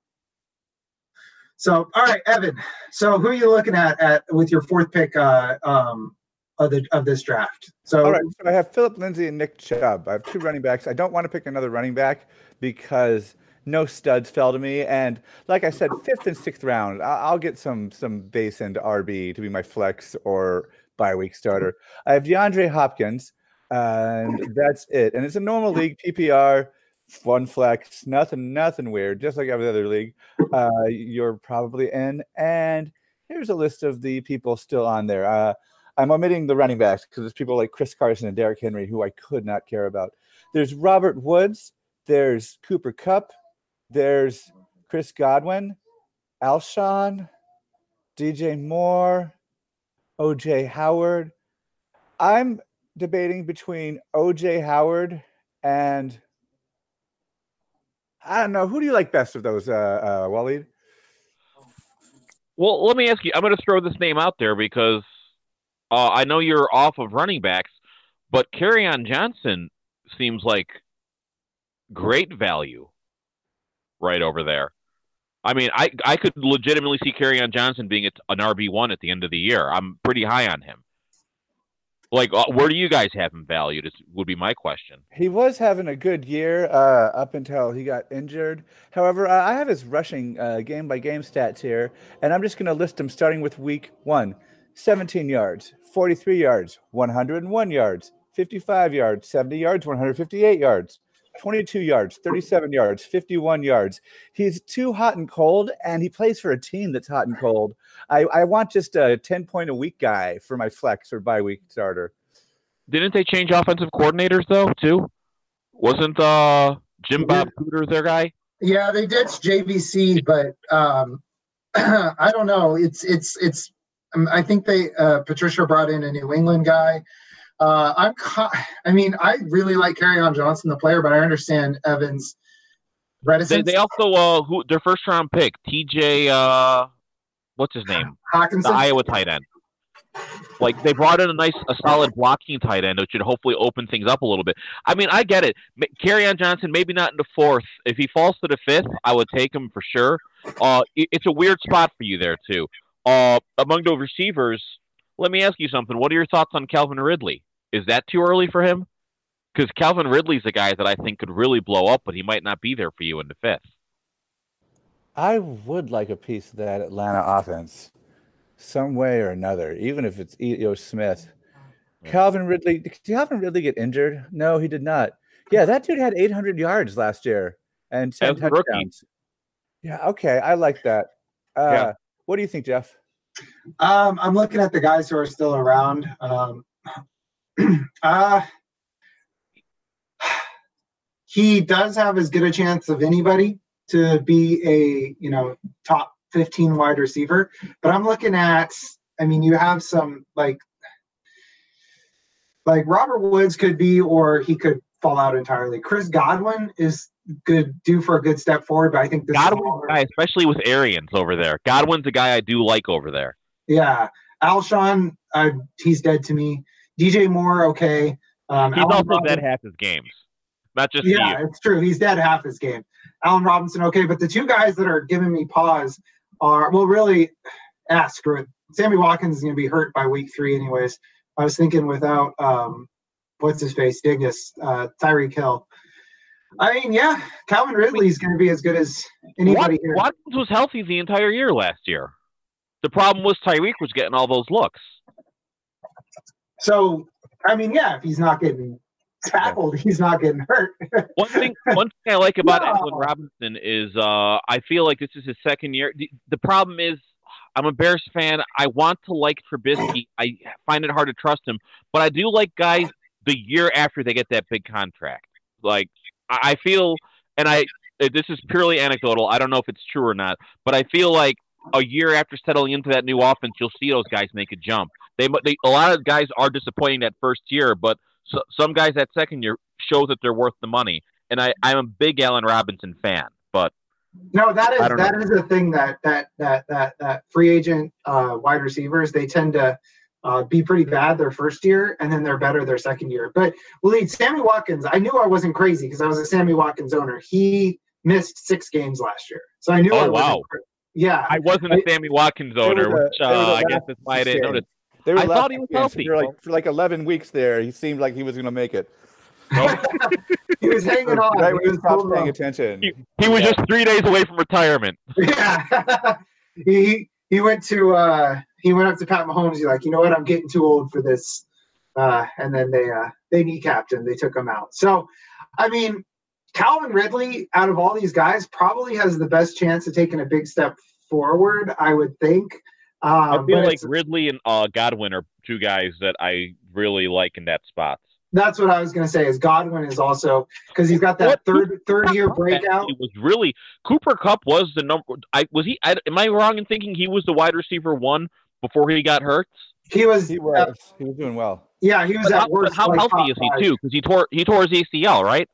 So, all right, Evan. So, who are you looking at at with your fourth pick uh, um, of the of this draft? So, All right, so I have Philip Lindsay and Nick Chubb. I have two running backs. I don't want to pick another running back because no studs fell to me. And like I said, fifth and sixth round, I- I'll get some some base end R B to be my flex or bye week starter. I have DeAndre Hopkins, and that's it. And it's a normal league, P P R, one flex, nothing, nothing weird, just like every other league. Uh, you're probably in. And here's a list of the people still on there. Uh, I'm omitting the running backs because there's people like Chris Carson and Derrick Henry who I could not care about. There's Robert Woods. There's Cooper Kupp. There's Chris Godwin, Alshon, D J Moore, O J Howard. I'm debating between O J Howard and I don't know. Who do you like best of those, uh, uh, Waleed? Well, let me ask you. I'm going to throw this name out there because uh, I know you're off of running backs, but Kerryon Johnson seems like great value right over there. I mean, I I could legitimately see Kerryon Johnson being an R B one at the end of the year. I'm pretty high on him. Like, uh, where do you guys have him valued? Is, would be my question. He was having a good year uh, up until he got injured. However, uh, I have his rushing uh, game-by-game stats here, and I'm just going to list them starting with week one. seventeen yards, forty-three yards, one hundred one yards, fifty-five yards, seventy yards, one hundred fifty-eight yards, twenty-two yards, thirty-seven yards, fifty-one yards. He's too hot and cold, and he plays for a team that's hot and cold. I, I want just a ten-point-a-week guy for my flex or bye-week starter. Didn't they change offensive coordinators, though, too? Wasn't uh, Jim Bob Cooter their guy? Yeah, they ditched J V C, but um, I don't know. It's it's it's. Um, I think they uh, Patricia brought in a New England guy. Uh, I'm. I mean, I really like Kerryon Johnson, the player, but I understand Evans' reticence. They, they also uh, who their first round pick, T J. Uh, what's his name? Hawkinson, the Iowa tight end. Like, they brought in a nice, a solid blocking tight end, which should hopefully open things up a little bit. I mean, I get it. Kerryon Johnson, maybe not in the fourth. If he falls to the fifth, I would take him for sure. Uh, it, it's a weird spot for you there, too. Uh, among the receivers, let me ask you something. What are your thoughts on Calvin Ridley? Is that too early for him? Because Calvin Ridley's a guy that I think could really blow up, but he might not be there for you in the fifth. I would like a piece of that Atlanta offense. Some way or another, even if it's E O Smith. Calvin Ridley, did Calvin Ridley get injured? No, he did not. Yeah, that dude had eight hundred yards last year and ten touchdowns. Yeah, okay, I like that. Uh, yeah. What do you think, Jeff? Um, I'm looking at the guys who are still around. Um, uh, he does have as good a chance of anybody to be a, you know, top fifteen wide receiver, but I'm looking at, I mean, you have some like, like Robert Woods could be, or he could fall out entirely. Chris Godwin is good, due for a good step forward, but I think this Godwin's guy, especially with Arians over there. Godwin's a guy I do like over there. Yeah, Alshon, uh, he's dead to me. D J Moore, okay. Um, he's Allen also Robinson, dead half his games, not just yeah, you. It's true. He's dead half his game. Allen Robinson, okay, but the two guys that are giving me pause are, well, really, ah, screw it. Sammy Watkins is going to be hurt by week three anyways. I was thinking without, um, what's his face, Diggus, uh, Tyreek Hill. I mean, yeah, Calvin Ridley is going to be as good as anybody here. Watkins was healthy the entire year last year. The problem was Tyreek was getting all those looks. So, I mean, yeah, if he's not getting tackled, he's not getting hurt. one thing one thing I like about no. Allen Robinson is uh, I feel like this is his second year. The, the problem is I'm a Bears fan. I want to like Trubisky. I find it hard to trust him. But I do like guys the year after they get that big contract. Like, I feel, and I this is purely anecdotal. I don't know if it's true or not, but I feel like a year after settling into that new offense, you'll see those guys make a jump. They, they a lot of guys are disappointing that first year, but so, some guys that second year show that they're worth the money. And I, I'm a big Allen Robinson fan, but no, that is that know. is the thing that that that that that free agent uh, wide receivers, they tend to uh, be pretty bad their first year, and then they're better their second year. But well, Sammy Watkins, I knew I wasn't crazy because I was a Sammy Watkins owner. He missed six games last year, so I knew. Oh I wow! wasn't crazy. Yeah, I wasn't a Sammy Watkins owner, a, which uh, I guess that's why I didn't notice. I thought he was healthy. For like, for like eleven weeks there, he seemed like he was going to make it. He was hanging on. Right when he was probably paying attention. He, he was yeah. just three days away from retirement. Yeah, he he went to uh, he went up to Pat Mahomes. He's like, you know what, I'm getting too old for this. Uh, and then they uh, they kneecapped him. They took him out. So, I mean, Calvin Ridley, out of all these guys, probably has the best chance of taking a big step forward, I would think. Um, I feel like Ridley and uh, Godwin are two guys that I really like in that spot. That's what I was going to say. Is Godwin is also because he's got that what? third third year breakout. He was really Cooper Kupp was the number. I was he. I, am I wrong in thinking he was the wide receiver one before he got hurt? He was. He was. Uh, he was doing well. Yeah, he was but at how, worst. How like healthy is he five. too? Because he tore he tore his A C L, right?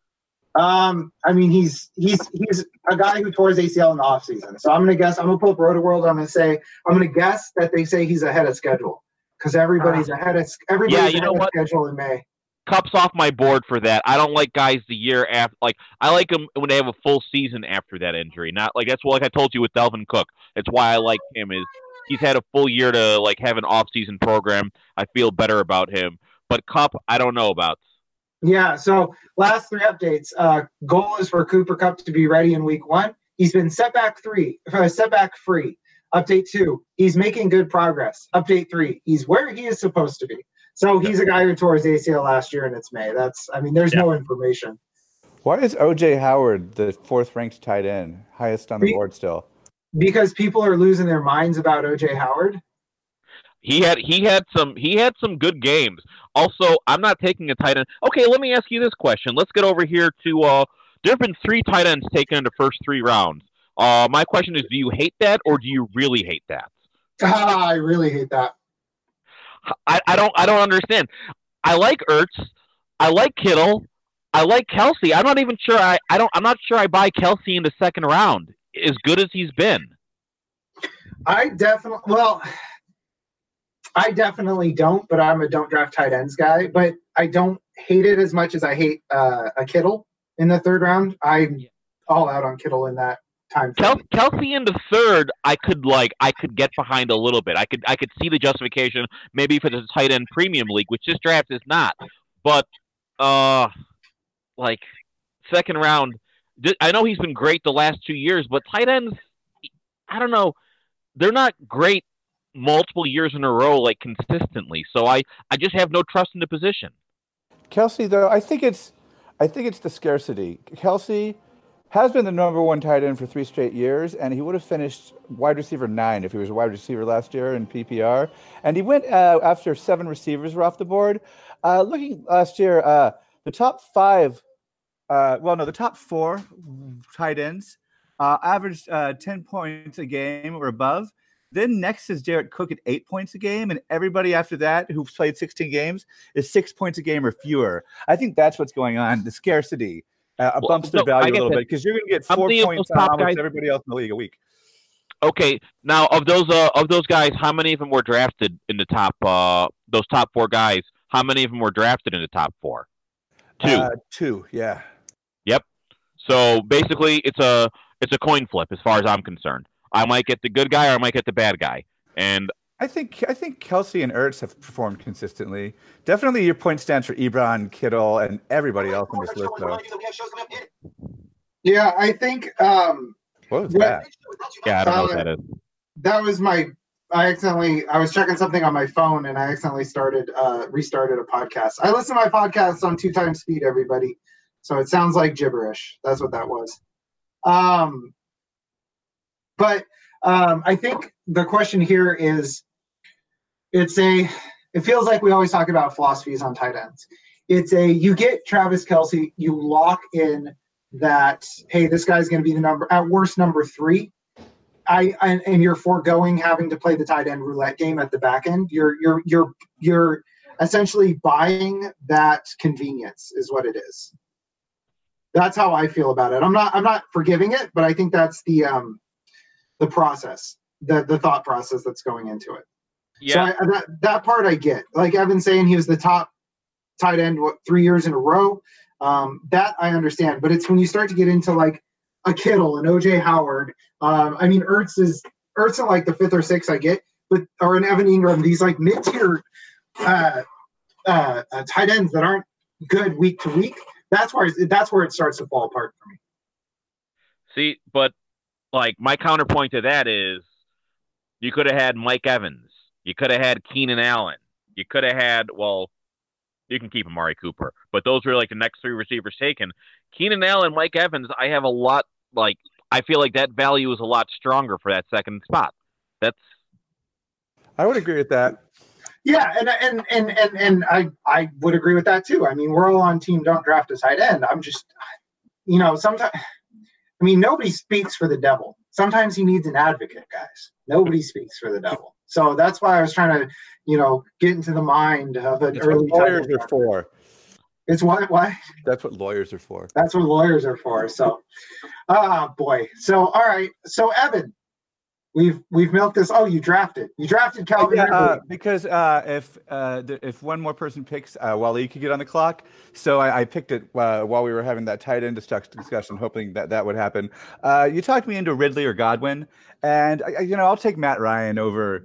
Um, I mean, he's he's he's a guy who tore his A C L in the offseason. So I'm gonna guess. I'm gonna pull up Roto-World. I'm gonna say. I'm gonna guess that they say he's ahead of schedule because everybody's uh, ahead of everybody's yeah, you ahead know of what? schedule in May. Cup's off my board for that. I don't like guys the year after. Like I like them when they have a full season after that injury. Not like that's what like I told you with Dalvin Cook. That's why I like him. Is he's had a full year to like have an off season program. I feel better about him. But Cup, I don't know about. Yeah. So last three updates. Uh, goal is for Cooper Kupp to be ready in week one. He's been setback three, uh, setback free. Update two. He's making good progress. Update three. He's where he is supposed to be. So he's a guy who tore his A C L last year and it's May. That's, I mean, there's yeah. no information. Why is O J Howard the fourth ranked tight end, highest on the Be- board still? Because people are losing their minds about O J Howard. He had he had some he had some good games. Also, I'm not taking a tight end. Okay, let me ask you this question. Let's get over here to uh there have been three tight ends taken in the first three rounds. Uh my question is, do you hate that or do you really hate that? Ah, I really hate that. I, I don't I don't understand. I like Ertz. I like Kittle. I like Kelsey. I'm not even sure I, I don't I'm not sure I buy Kelsey in the second round, as good as he's been. I definitely well I definitely don't, but I'm a don't draft tight ends guy. But I don't hate it as much as I hate uh, a Kittle in the third round. I'm all out on Kittle in that time. Kel- Kelsey in the third, I could like I could get behind a little bit. I could I could see the justification maybe for the tight end premium league, which this draft is not. But uh, like second round, I know he's been great the last two years, but tight ends, I don't know, they're not great multiple years in a row, like consistently. So I, I just have no trust in the position. Kelsey, though, I think it's, I think it's the scarcity. Kelsey has been the number one tight end for three straight years, and he would have finished wide receiver nine if he was a wide receiver last year in P P R. And he went uh, after seven receivers were off the board. Uh, looking last year, uh, the top five, uh, well, no, the top four tight ends uh, averaged uh, ten points a game or above. Then next is Jared Cook at eight points a game, and everybody after that who's played sixteen games is six points a game or fewer. I think that's what's going on. The scarcity uh, well, bumps their no, value a little that. bit because you're going to get four points on almost guys, everybody else in the league a week. Okay, now of those uh, of those guys, how many of them were drafted in the top? Uh, those top four guys, how many of them were drafted in the top four? Two. Uh, two, yeah. Yep. So basically, it's a it's a coin flip as far as I'm concerned. I might get the good guy or I might get the bad guy. And I think I think Kelsey and Ertz have performed consistently. Definitely your point stands for Ebron, Kittle, and everybody else on this list, though. Yeah, I think um what was that? Yeah, I don't know uh, what that is. That was my I accidentally I was checking something on my phone and I accidentally started uh restarted a podcast. I listen to my podcasts on two times speed, everybody. So it sounds like gibberish. That's what that was. Um But um, I think the question here is, it's a, it feels like we always talk about philosophies on tight ends. It's a, you get Travis Kelce, you lock in that, hey, this guy's going to be the number, at worst, number three. I, I and you're foregoing having to play the tight end roulette game at the back end. You're you're you're you're essentially buying that convenience is what it is. That's how I feel about it. I'm not I'm not forgiving it, but I think that's the um the process, the the thought process that's going into it. Yeah. So I, that that part I get. Like Evan saying he was the top tight end what three years in a row. Um, that I understand, but it's when you start to get into like a Kittle and O J Howard. Um, I mean, Ertz is Ertz in like the fifth or sixth I get, but or an Evan Ingram. These like mid tier uh, uh, uh, tight ends that aren't good week to week. That's where that's where it starts to fall apart for me. See, but like my counterpoint to that is, you could have had Mike Evans, you could have had Keenan Allen, you could have had well. You can keep Amari Cooper, but those are like the next three receivers taken. Keenan Allen, Mike Evans, I have a lot, like, I feel like that value is a lot stronger for that second spot. That's. I would agree with that. Yeah, and and and and, and I, I would agree with that too. I mean, we're all on team don't draft a tight end. I'm just, you know, sometimes, I mean, nobody speaks for the devil. Sometimes he needs an advocate, guys. Nobody speaks for the devil. So that's why I was trying to, you know, get into the mind of an it's early. What lawyers are for. It's what? Why? That's what lawyers are for. That's what lawyers are for. So, ah, oh, boy. So, all right. So, Evan, We've we've milked this. Oh, you drafted. You drafted Calvin yeah, Ridley. uh, because uh, if uh, th- if one more person picks, uh, Waleed could get on the clock. So I, I picked it uh, while we were having that tight end dis- discussion, hoping that that would happen. Uh, you talked me into Ridley or Godwin, and I, I- you know I'll take Matt Ryan over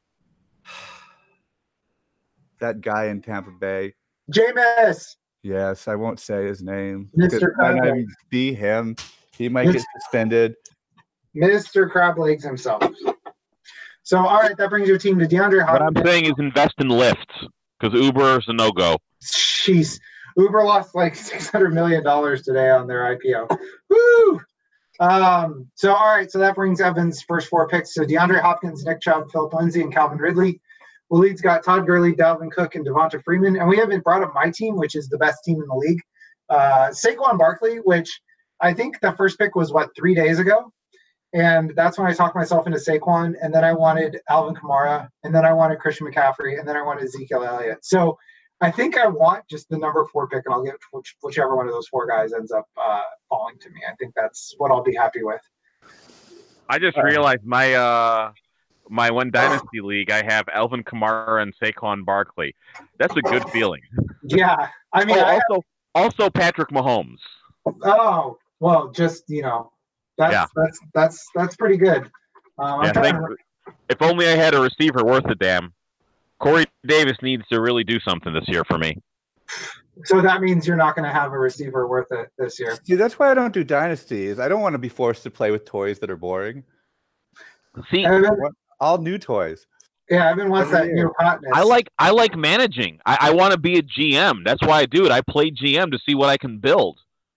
that guy in Tampa Bay. Jameis. Yes, I won't say his name. Mister It might not Crablegs. even be him. He might get suspended. Mister Crablegs himself. So, all right, that brings your team to DeAndre What I'm Hopkins. saying is invest in Lyft because Uber is a no go. Jeez. Uber lost like six hundred million dollars today on their I P O. Woo! Um, so, all right, so that brings Evan's first four picks. So, DeAndre Hopkins, Nick Chubb, Philip Lindsay, and Calvin Ridley. Waleed's got Todd Gurley, Dalvin Cook, and Devonta Freeman. And we haven't brought up my team, which is the best team in the league. Uh, Saquon Barkley, which I think the first pick was, what, three days ago? And that's when I talked myself into Saquon. And then I wanted Alvin Kamara. And then I wanted Christian McCaffrey. And then I wanted Ezekiel Elliott. So I think I want just the number four pick, and I'll get which, whichever one of those four guys ends up uh, falling to me. I think that's what I'll be happy with. I just Uh, realized my uh my one dynasty league. I have Alvin Kamara and Saquon Barkley. That's a good feeling. Yeah. I mean, Oh, I also, also Patrick Mahomes. Oh, well, just, you know, that's Yeah. that's that's that's pretty good. Um, I'm Yeah, trying thank- to- if only I had a receiver worth a damn. Corey Davis needs to really do something this year for me. so that means you're not going to have a receiver worth it this year. See, that's why I don't do dynasties. I don't want to be forced to play with toys that are boring. See, Evan, All new toys. yeah, Evan wants Every that year. new hotness. I like I like managing. I, I want to be a G M. That's why I do it. I play G M to see what I can build.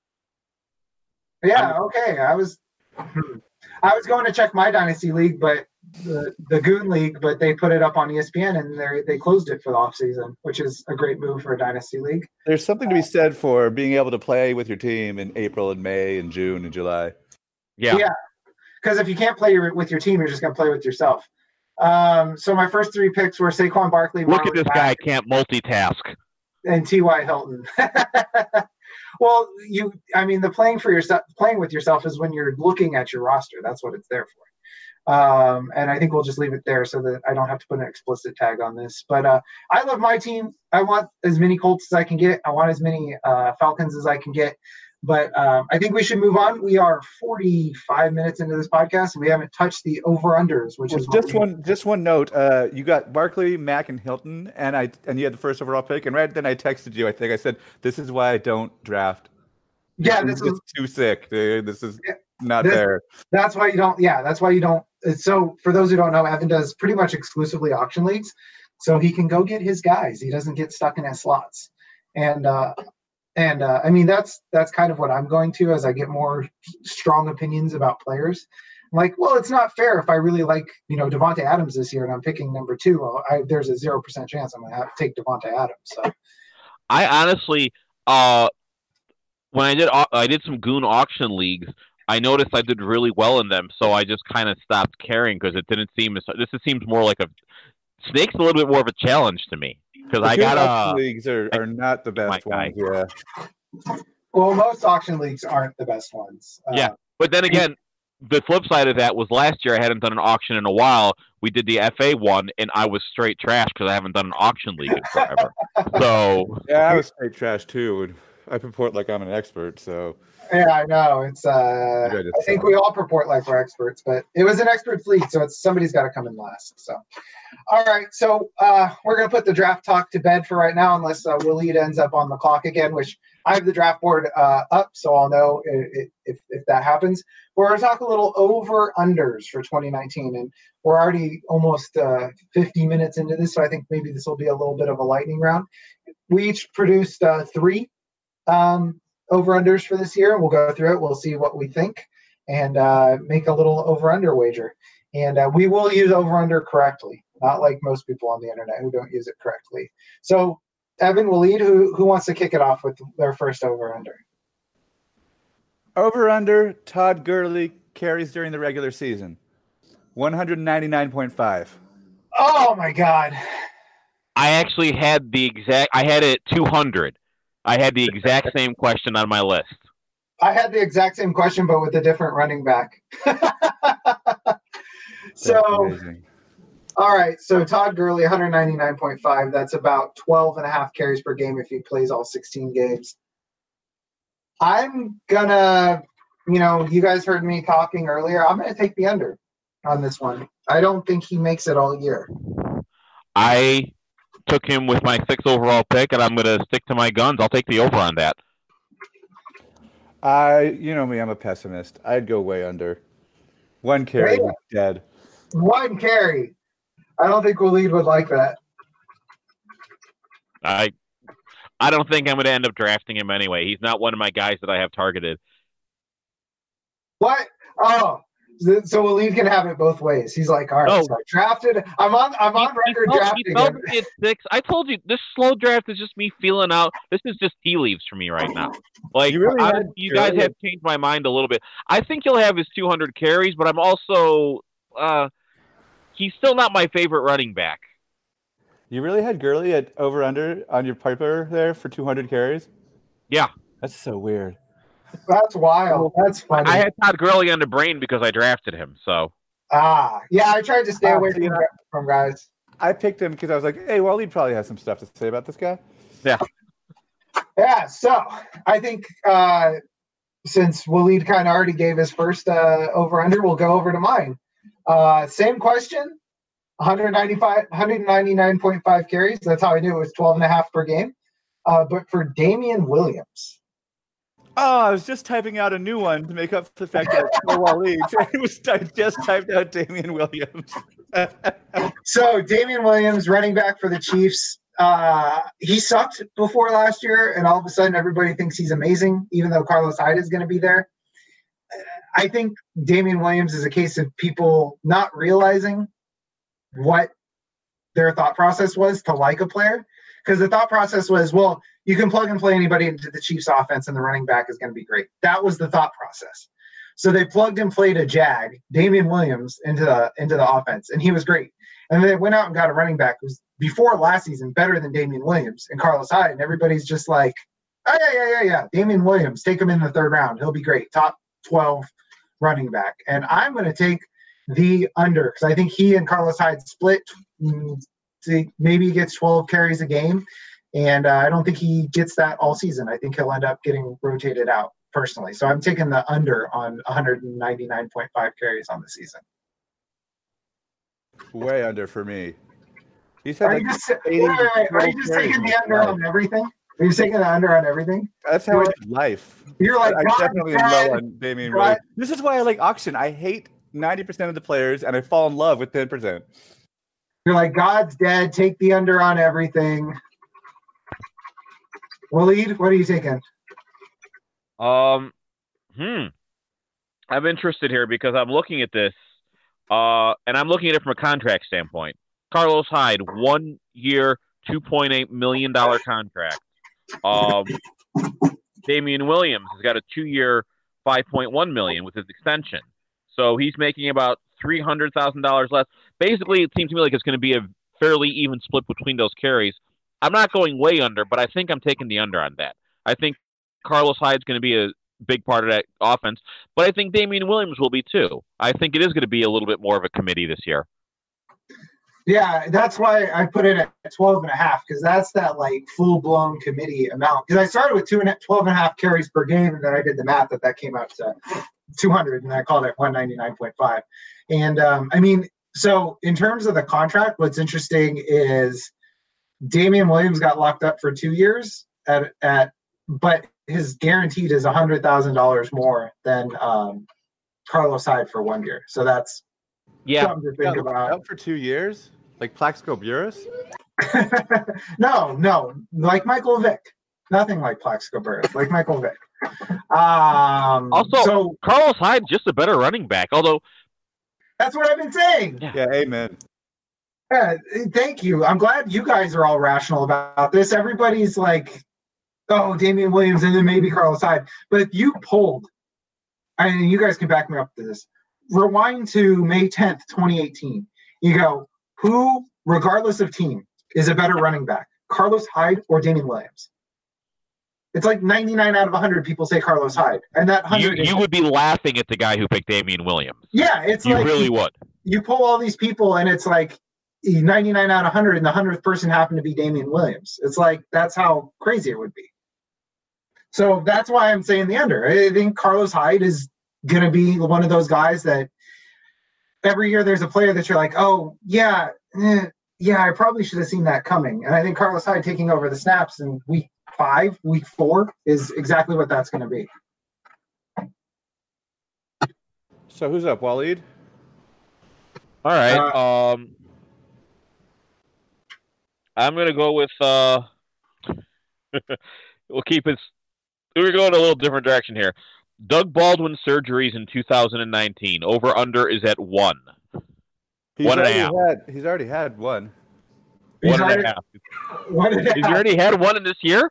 Yeah, okay. I was I was going to check my dynasty league, but the the Goon League, but they put it up on E S P N and they they closed it for the off season, which is a great move for a dynasty league. There's something to be said for being able to play with your team in April and May and June and July. Yeah. Yeah. Because if you can't play your, with your team, you're just going to play with yourself. Um, so my first three picks were Saquon Barkley, Look Marlon at this Mack, guy can't multitask. and T Y. Hilton. Well, you, I mean, the playing for yourself, playing with yourself is when you're looking at your roster. That's what it's there for. Um, and I think we'll just leave it there so that I don't have to put an explicit tag on this. But uh, I love my team. I want as many Colts as I can get. I want as many uh, Falcons as I can get. But um, I think we should move on. We are forty-five minutes into this podcast, and we haven't touched the over-unders, which Well, is what just we- one, just one note. Uh, you got Barkley, Mack, and Hilton, and I, and you had the first overall pick. And right then I texted you. I think I said, "This is why I don't draft. Yeah, this this is is too sick, dude. This is Yeah, not this- fair." that's why you don't. Yeah, that's why you don't. So for those who don't know, Evan does pretty much exclusively auction leagues, so he can go get his guys. He doesn't get stuck in his slots, and uh, and uh, I mean that's that's kind of what I'm going to as I get more strong opinions about players. I'm like, well, it's not fair if I really like you know Devontae Adams this year and I'm picking number two. Well, I, there's a zero percent chance I'm going to have to take Devontae Adams. So I honestly, uh, when I did au- I did some Goon auction leagues, I noticed I did really well in them, so I just kind of stopped caring because it didn't seem as this seems more like a Snake's a little bit more of a challenge to me because The I two got auction a leagues are, are not the best my ones. Yeah, well, most auction leagues aren't the best ones. Uh, Yeah. But then again, the flip side of that was last year I hadn't done an auction in a while. We did the F A one, and I was straight trash because I haven't done an auction league in forever. So yeah, I was straight trash too. I purport like I'm an expert, so Yeah, I know. It's. Uh, Maybe I just I think suck. we all purport like we're experts, but it was an experts league, so it's somebody's got to come in last. So, all right. So uh, we're gonna put the draft talk to bed for right now, unless uh, Waleed ends up on the clock again, which I have the draft board uh, up, so I'll know if, if if that happens. We're gonna talk a little over unders for twenty nineteen, and we're already almost uh, fifty minutes into this, so I think maybe this will be a little bit of a lightning round. We each produced uh, three. Um, over-unders for this year, and we'll go through it. We'll see what we think and uh, make a little over-under wager. And uh, we will use over-under correctly, not like most people on the internet who don't use it correctly. So, Evan, Waleed, who who wants to kick it off with their first over-under? over under Todd Gurley carries during the regular season, one ninety-nine point five. Oh my God! I actually had the exact. I had it two hundred. I had the exact same question on my list. I had the exact same question, but with a different running back. So, amazing. All right. So Todd Gurley, one ninety-nine point five. That's about twelve and a half carries per game if he plays all sixteen games. I'm gonna, you know, you guys heard me talking earlier. I'm gonna take the under on this one. I don't think he makes it all year. I took him with my sixth overall pick, and I'm going to stick to my guns. I'll take the over on that. I, you know me, I'm a pessimist. I'd go way under. One carry, Right. dead. One carry. I don't think Waleed would like that. I I don't think I'm going to end up drafting him anyway. He's not one of my guys that I have targeted. What? Oh, so Waleed can have it both ways. He's like, all right, No. so I drafted. I'm on. I'm on He- he record felt- drafting he felt him. me at six. I told you this slow draft is just me feeling out. This is just tea leaves for me right now. Like You really I- had you guys Gurley- have changed my mind a little bit. I think he'll have his two hundred carries, but I'm also uh, he's still not my favorite running back. You really had Gurley at over under on your Piper there for two hundred carries? Yeah. That's so weird. That's wild. That's funny. I had Todd Gurley on the brain because I drafted him. So ah, yeah. I tried to stay Ah, away so from, you know- from guys. I picked him because I was like, hey, Waleed probably has some stuff to say about this guy. Yeah. So I think uh, since Waleed kind of already gave his first uh, over under, we'll go over to mine. Uh, same question. one ninety-five, one ninety-nine point five carries. That's how I knew it was twelve and a half per game. Uh, but for Damian Williams. Oh, I was just typing out a new one to make up for the fact that it's so Waleed. I was I just typed out Damian Williams. So Damian Williams, running back for the Chiefs. Uh, he sucked before last year, and all of a sudden everybody thinks he's amazing, even though Carlos Hyde is going to be there. I think Damian Williams is a case of people not realizing what their thought process was to like a player. Because the thought process was, well, you can plug and play anybody into the Chiefs offense and the running back is going to be great. That was the thought process. So they plugged and played a Jag, Damian Williams, into the into the offense, and he was great. And then they went out and got a running back who was, before last season, better than Damian Williams and Carlos Hyde. And everybody's just like, oh, yeah, yeah, yeah, yeah. Damian Williams, take him in the third round. He'll be great. Top twelve running back. And I'm going to take the under because I think he and Carlos Hyde split. Mm, maybe he gets twelve carries a game. And uh, I don't think he gets that all season. I think he'll end up getting rotated out personally. So I'm taking the under on one ninety-nine point five carries on the season. Way under for me. He said Are like you just, wait, eighty wait, wait, are you just carries taking in the his under life. on everything? Are you taking the under on everything? That's how I do life. You're like, I, I God, definitely am God, low on Damian God. Williams. This is why I like auction. I hate ninety percent of the players, and I fall in love with ten percent. You're like, God's dead. Take the under on everything. Waleed, what are you taking? Um, hmm. I'm interested here because I'm looking at this, uh, and I'm looking at it from a contract standpoint. Carlos Hyde, one year, two point eight million dollar contract. Um, Damian Williams has got a two year, five point one million with his extension. So he's making about three hundred thousand dollars less. Basically, it seems to me like it's going to be a fairly even split between those carries. I'm not going way under, but I think I'm taking the under on that. I think Carlos Hyde's going to be a big part of that offense, but I think Damian Williams will be too. I think it is going to be a little bit more of a committee this year. Yeah, that's why I put it at twelve and a half because that's that like full blown committee amount. Because I started with two and a, twelve and a half carries per game, and then I did the math that that came out to two hundred, and I called it one ninety-nine point five. And um, I mean, so in terms of the contract, what's interesting is Damian Williams got locked up for two years at at, but his guaranteed is one hundred thousand dollars more than um, Carlos Hyde for one year. So that's Yeah, something to think Yeah, about. out for two years, like Plaxico Burress. no, no, like Michael Vick. Nothing like Plaxico Burress, like Michael Vick. Um, Also- so Carlos Hyde's just a better running back, although that's what I've been saying. Yeah. Yeah, amen. Yeah, thank you. I'm glad you guys are all rational about this. Everybody's like, oh, Damian Williams and then maybe Carlos Hyde. But if you polled, and you guys can back me up to this, rewind to May tenth, twenty eighteen. You go, who, regardless of team, is a better running back, Carlos Hyde or Damian Williams? It's like ninety-nine out of one hundred people say Carlos Hyde. And that one you, hundred is, you would be laughing at the guy who picked Damian Williams. yeah, it's You like really would. you pull all these people, and it's like ninety-nine out of one hundred, and the hundredth person happened to be Damian Williams. It's like that's how crazy it would be. So that's why I'm saying the under. I think Carlos Hyde is going to be one of those guys that every year there's a player that you're like, oh, yeah, eh, yeah, I probably should have seen that coming. And I think Carlos Hyde taking over the snaps in week five, week four is exactly what that's going to be. So who's up, Waleed? All right. Uh, um, I'm going to go with uh, – we'll keep it – we're going a little different direction here. Doug Baldwin surgeries in two thousand nineteen. Over under is at one. He's one and a already half. Had, he's already had one. One He's and a half. One and a He's half. already had one in this year?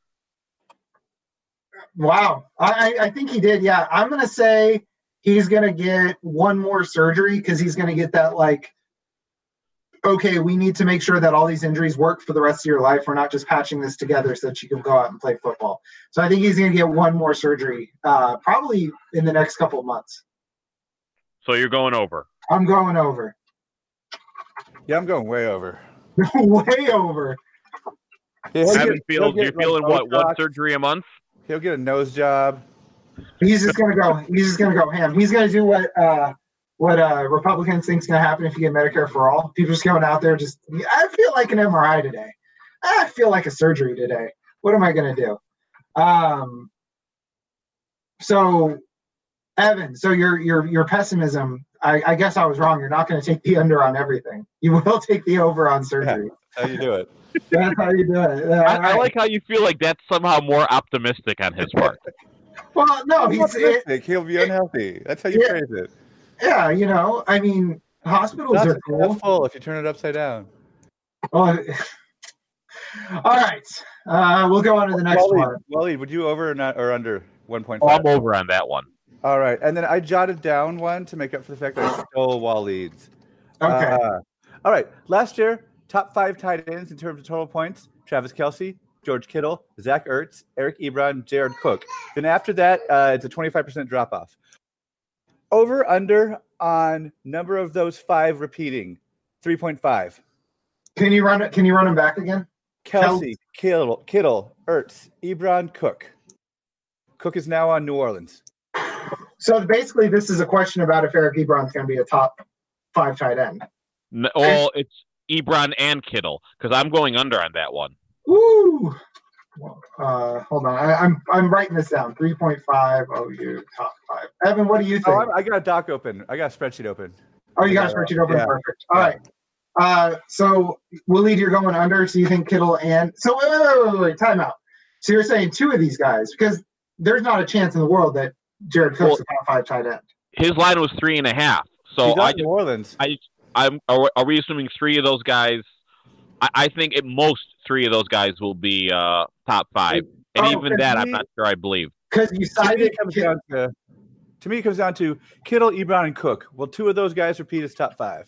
Wow. I, I think he did, yeah. I'm going to say he's going to get one more surgery because he's going to get that, like, okay, we need to make sure that all these injuries work for the rest of your life. We're not just patching this together so that you can go out and play football. So I think he's going to get one more surgery, uh, probably in the next couple of months. So you're going over. I'm going over. Yeah, I'm going way over. Way over. He'll Evan get- Fields, he'll you're get, like, feeling what? One Botox. surgery a month? He'll get a nose job. He's just going to go. He's just going to go ham. He's going to do what uh, what uh, Republicans think's going to happen if you get Medicare for all. People just going out there just, I feel like an M R I today. I feel like a surgery today. What am I going to do? Um, so, Evan, so your your your pessimism, I, I guess I was wrong. You're not going to take the under on everything. You will take the over on surgery. How you do it? That's how you do it. Uh, I, I like how you feel like that's somehow more optimistic on his part. Well, no, He's he's it, optimistic. He'll be unhealthy. That's how you Yeah. phrase it. yeah, you know, I mean, hospitals Not are cool. full if you turn it upside down. Well, all right, uh, we'll go on to the next Waleed, one. Waleed, would you over or not or under one point Oh, five? I'm over on that one. All right, and then I jotted down one to make up for the fact that I stole Waleed's. Okay, Uh, all right, last year, top five tight ends in terms of total points: Travis Kelce, George Kittle, Zach Ertz, Eric Ebron, Jared Cook. Then after that, uh, it's a twenty-five percent drop off. Over under on number of those five repeating, three point five. can you run it? Can you run them back again? Kelce, Kittle, Kittle, Ertz, Ebron, Cook. Cook is now on New Orleans. So basically, this is a question about if Eric Ebron's going to be a top five tight end. N- Well, it's Ebron and Kittle because I'm going under on that one. Woo! Uh, hold on, I, I'm I'm writing this down. three point five O U top five. Evan, what do you think? Oh, I, I got a doc open. I got a spreadsheet open. Oh, you got a spreadsheet open. Yeah. Perfect. All Yeah. right. Uh, so Waleed, you're going under. So you think Kittle and so wait, wait, wait, wait, wait. Time out. So you're saying two of these guys because there's not a chance in the world that Jared Cook's Well- a top five tight end. His line was three and a half. So He's I on just, New Orleans. I, I'm. Are, we- are we assuming three of those guys? I, I think at most three of those guys will be uh, top five, and Oh, even and that he- I'm not sure I believe. Because you To me, cited it comes Kit- down to, to me, it comes down to Kittle, Ebron, and Cook. Will two of those guys repeat as top five?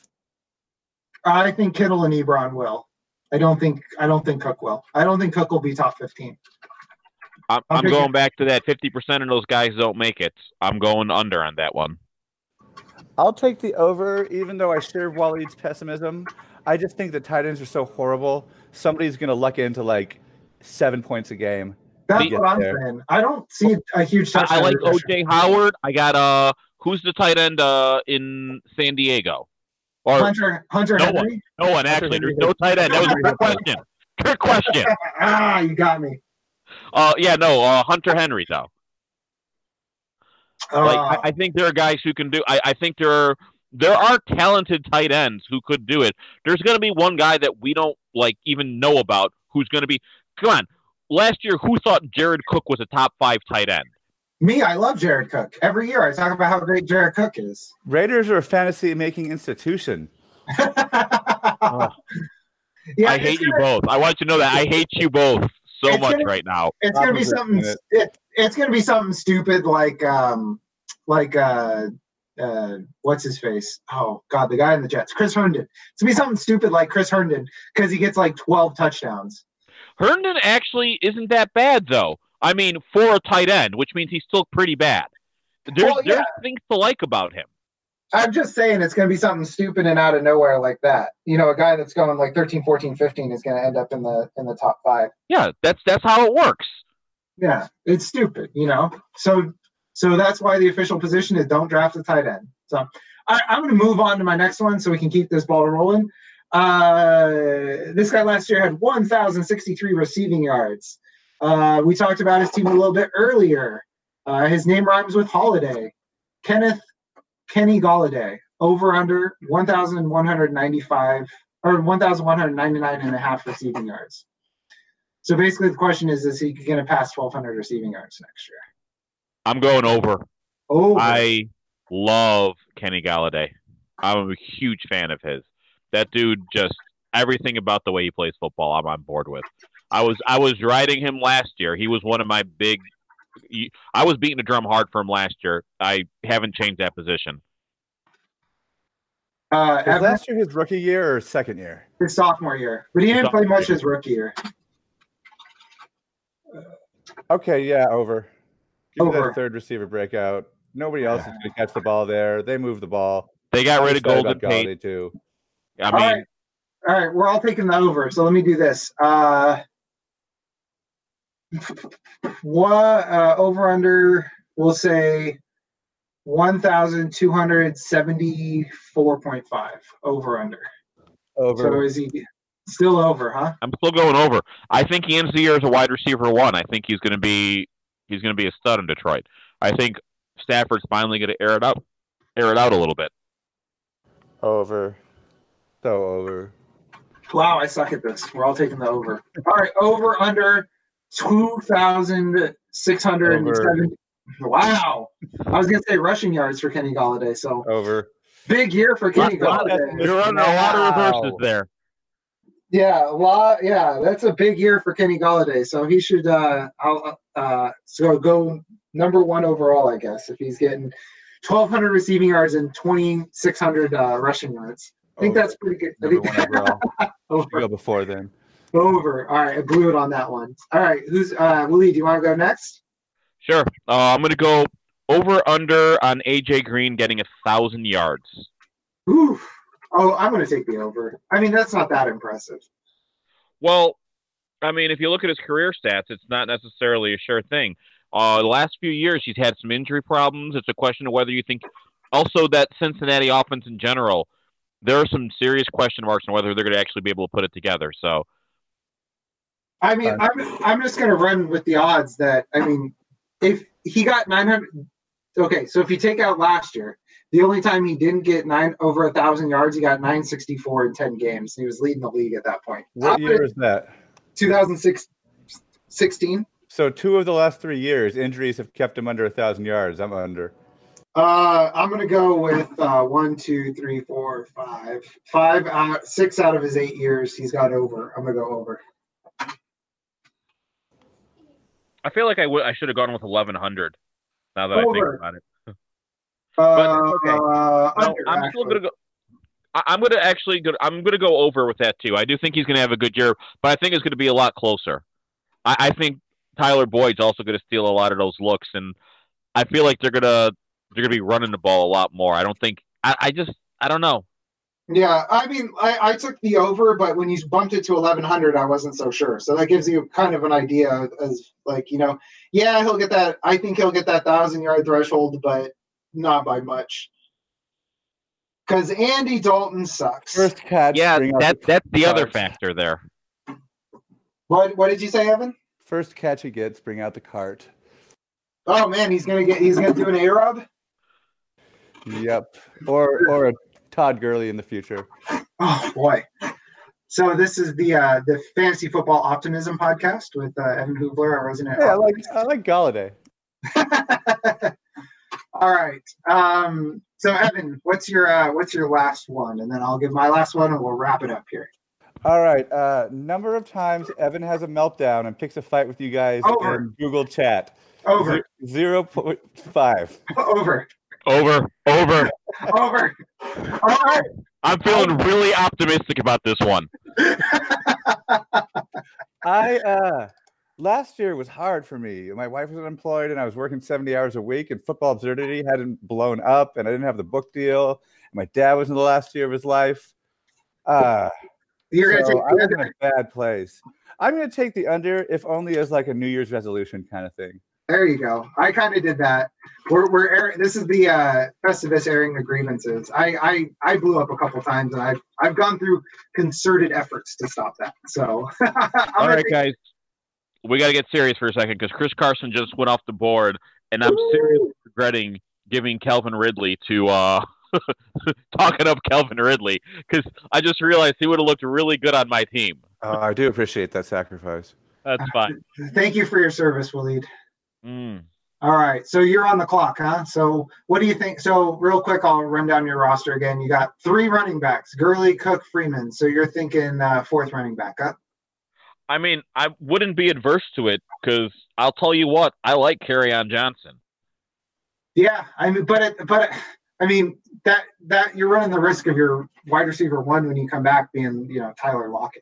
I think Kittle and Ebron will. I don't think I don't think Cook will. I don't think Cook will be top fifteen. I'm, I'm I'm thinking- going back to that fifty percent of those guys don't make it. I'm going under on that one. I'll take the over, even though I share Waleed's pessimism. I just think the tight ends are so horrible. Somebody's going to luck into like seven points a game. That's Get what I'm there. saying. I don't see a huge I, touchdown. I like O regression. J Howard. I got uh, who's the tight end uh in San Diego? Or Hunter Hunter No Henry. no one actually. There's no tight end. That was a trick question. Trick question. Ah, you got me. Uh, yeah, no, uh, Hunter Henry though. Like Uh, I, I think there are guys who can do. I, I think there are there are talented tight ends who could do it. There's going to be one guy that we don't like even know about who's going to be. Come on, last year who thought Jared Cook was a top five tight end? me, I love Jared Cook. Every year I talk about how great Jared Cook is. Raiders are a fantasy making institution. yeah, I it's hate you gonna- both. I want you to know that I hate you both so It's much gonna- right now. It's gonna be Opposite something. minute. It, it's gonna be something stupid like um like uh uh what's his face? Oh God, the guy in the Jets, Chris Herndon. It's gonna be something stupid like Chris Herndon because he gets like twelve touchdowns. Herndon actually isn't that bad though. I mean, for a tight end, which means he's still pretty bad. There's Well, yeah. there's things to like about him. I'm just saying it's going to be something stupid and out of nowhere like that. You know, a guy that's going like thirteen, fourteen, fifteen is going to end up in the in the top five. Yeah, that's that's how it works. Yeah, it's stupid, you know. So so that's why the official position is don't draft a tight end. So I, I'm going to move on to my next one so we can keep this ball rolling. Uh, this guy last year had one thousand sixty-three receiving yards. Uh, we talked about his team a little bit earlier. Uh, his name rhymes with holiday. Kenneth Kenny Golladay, over under one thousand one hundred ninety-five or one thousand one hundred ninety-nine and a half receiving yards. So basically the question is, is he going to pass twelve hundred receiving yards next year? I'm going over. Over. I love Kenny Golladay. I'm a huge fan of his. That dude, just everything about the way he plays football, I'm on board with. I was I was riding him last year. He was one of my big I was beating the drum hard for him last year. I haven't changed that position. Uh, Was last year his rookie year or second year? His sophomore year. But he didn't play much his rookie year. Okay, yeah, over. Give me Over. that third receiver breakout. Nobody else is going to catch the ball there. They move the ball. They got rid of Golden Golladay Tate. too. I All mean, right. All right, we're all taking the over. So let me do this. Uh, what uh, over under? We'll say one thousand two hundred seventy-four point five. Over under. Over. So is he still over? Huh? I'm still going over. I think he ends the year as a wide receiver one. I think he's going to be he's going to be a stud in Detroit. I think Stafford's finally going to air it up, air it out a little bit. Over. So over. Wow, I suck at this. We're all taking the over. All right, over under two thousand six hundred seventy. Wow. I was going to say rushing yards for Kenny Golladay. So over. Big year for Kenny Wow. Golladay. You're running a lot of Wow. reverses there. Yeah, a lot. Yeah, that's a big year for Kenny Golladay. So he should uh, I'll, uh, so go number one overall, I guess, if he's getting twelve hundred receiving yards and twenty-six hundred uh, rushing yards. I think Over. that's pretty good. I Number think one overall. Should over. go before then. Over. All right, I blew it on that one. All right, who's uh, Willie? Do you want to go next? Sure. Uh, I'm going to go over under on A J Green getting a thousand yards. Ooh. Oh, I'm going to take the over. I mean, that's not that impressive. Well, I mean, if you look at his career stats, it's not necessarily a sure thing. Uh, the last few years, he's had some injury problems. It's a question of whether you think also that Cincinnati offense in general, there are some serious question marks on whether they're going to actually be able to put it together. So, I mean, Uh, I'm I'm just going to run with the odds that, I mean, if he got nine hundred, okay, so if you take out last year, the only time he didn't get nine over a thousand yards, he got nine sixty-four in ten games. He was leading the league at that point. What year is that? two thousand sixteen. So two of the last three years, injuries have kept him under a thousand yards. I'm under. Uh, I'm gonna go with uh, one, two, three, four, five, five out, six out of his eight years. He's got over. I'm gonna go over. I feel like I would I should have gone with eleven hundred. Now that I Over. think about it, Uh, okay. uh, no, under, I'm still actually. gonna go. I, I'm gonna actually go. I'm gonna go over with that too. I do think he's gonna have a good year, but I think it's gonna be a lot closer. I, I think Tyler Boyd's also gonna steal a lot of those looks, and I feel like they're gonna they're gonna be running the ball a lot more. I don't think. I, I just I don't know. Yeah, I mean, I, I took the over, but when you bumped it to eleven hundred, I wasn't so sure. So that gives you kind of an idea as, like, you know, yeah, he'll get that. I think he'll get that thousand-yard threshold, but not by much. Because Andy Dalton sucks. First catch. Yeah, bring out that the that's the other cards. factor there. What What did you say, Evan? First catch he gets, bring out the cart. Oh man, he's gonna get. He's gonna do an A-Rob. Yep. Or or a Todd Gurley in the future. Oh boy. So this is the uh, the Fantasy Football Optimism podcast with uh, Evan Hoovler, our resident. Yeah, I like I like Galladay. All right. Um, so Evan, what's your uh, what's your last one, and then I'll give my last one, and we'll wrap it up here. All right. Uh, number of times Evan has a meltdown and picks a fight with you guys Over. in Google Chat. Over, Zero point five. over, Over, over. over. All right. I'm feeling really optimistic about this one. I uh last year was hard for me. My wife was unemployed, and I was working seventy hours a week, and Football Absurdity hadn't blown up, and I didn't have the book deal. And my dad was in the last year of his life. Uh, You're so gonna take I the was in under. a bad place. I'm going to take the under, if only as like a New Year's resolution kind of thing. There you go. I kind of did that. We're we're airing, this is the uh, Festivus airing the grievances. I, I I blew up a couple times, and I've I've gone through concerted efforts to stop that. So all right, guys, we got to get serious for a second because Chris Carson just went off the board, and I'm Woo! seriously regretting giving Calvin Ridley to uh, talking up Calvin Ridley because I just realized he would have looked really good on my team. Uh, I do appreciate that sacrifice. That's fine. Thank you for your service, Waleed. Mm. All right, so you're on the clock, huh? So what do you think? So real quick, I'll run down your roster again. You got three running backs: Gurley, Cook, Freeman. So you're thinking uh, fourth running back, huh? I mean, I wouldn't be adverse to it because I'll tell you what, I like Kerryon Johnson. Yeah, I mean, but it, but it, I mean that that you're running the risk of your wide receiver one when you come back being, you know, Tyler Lockett.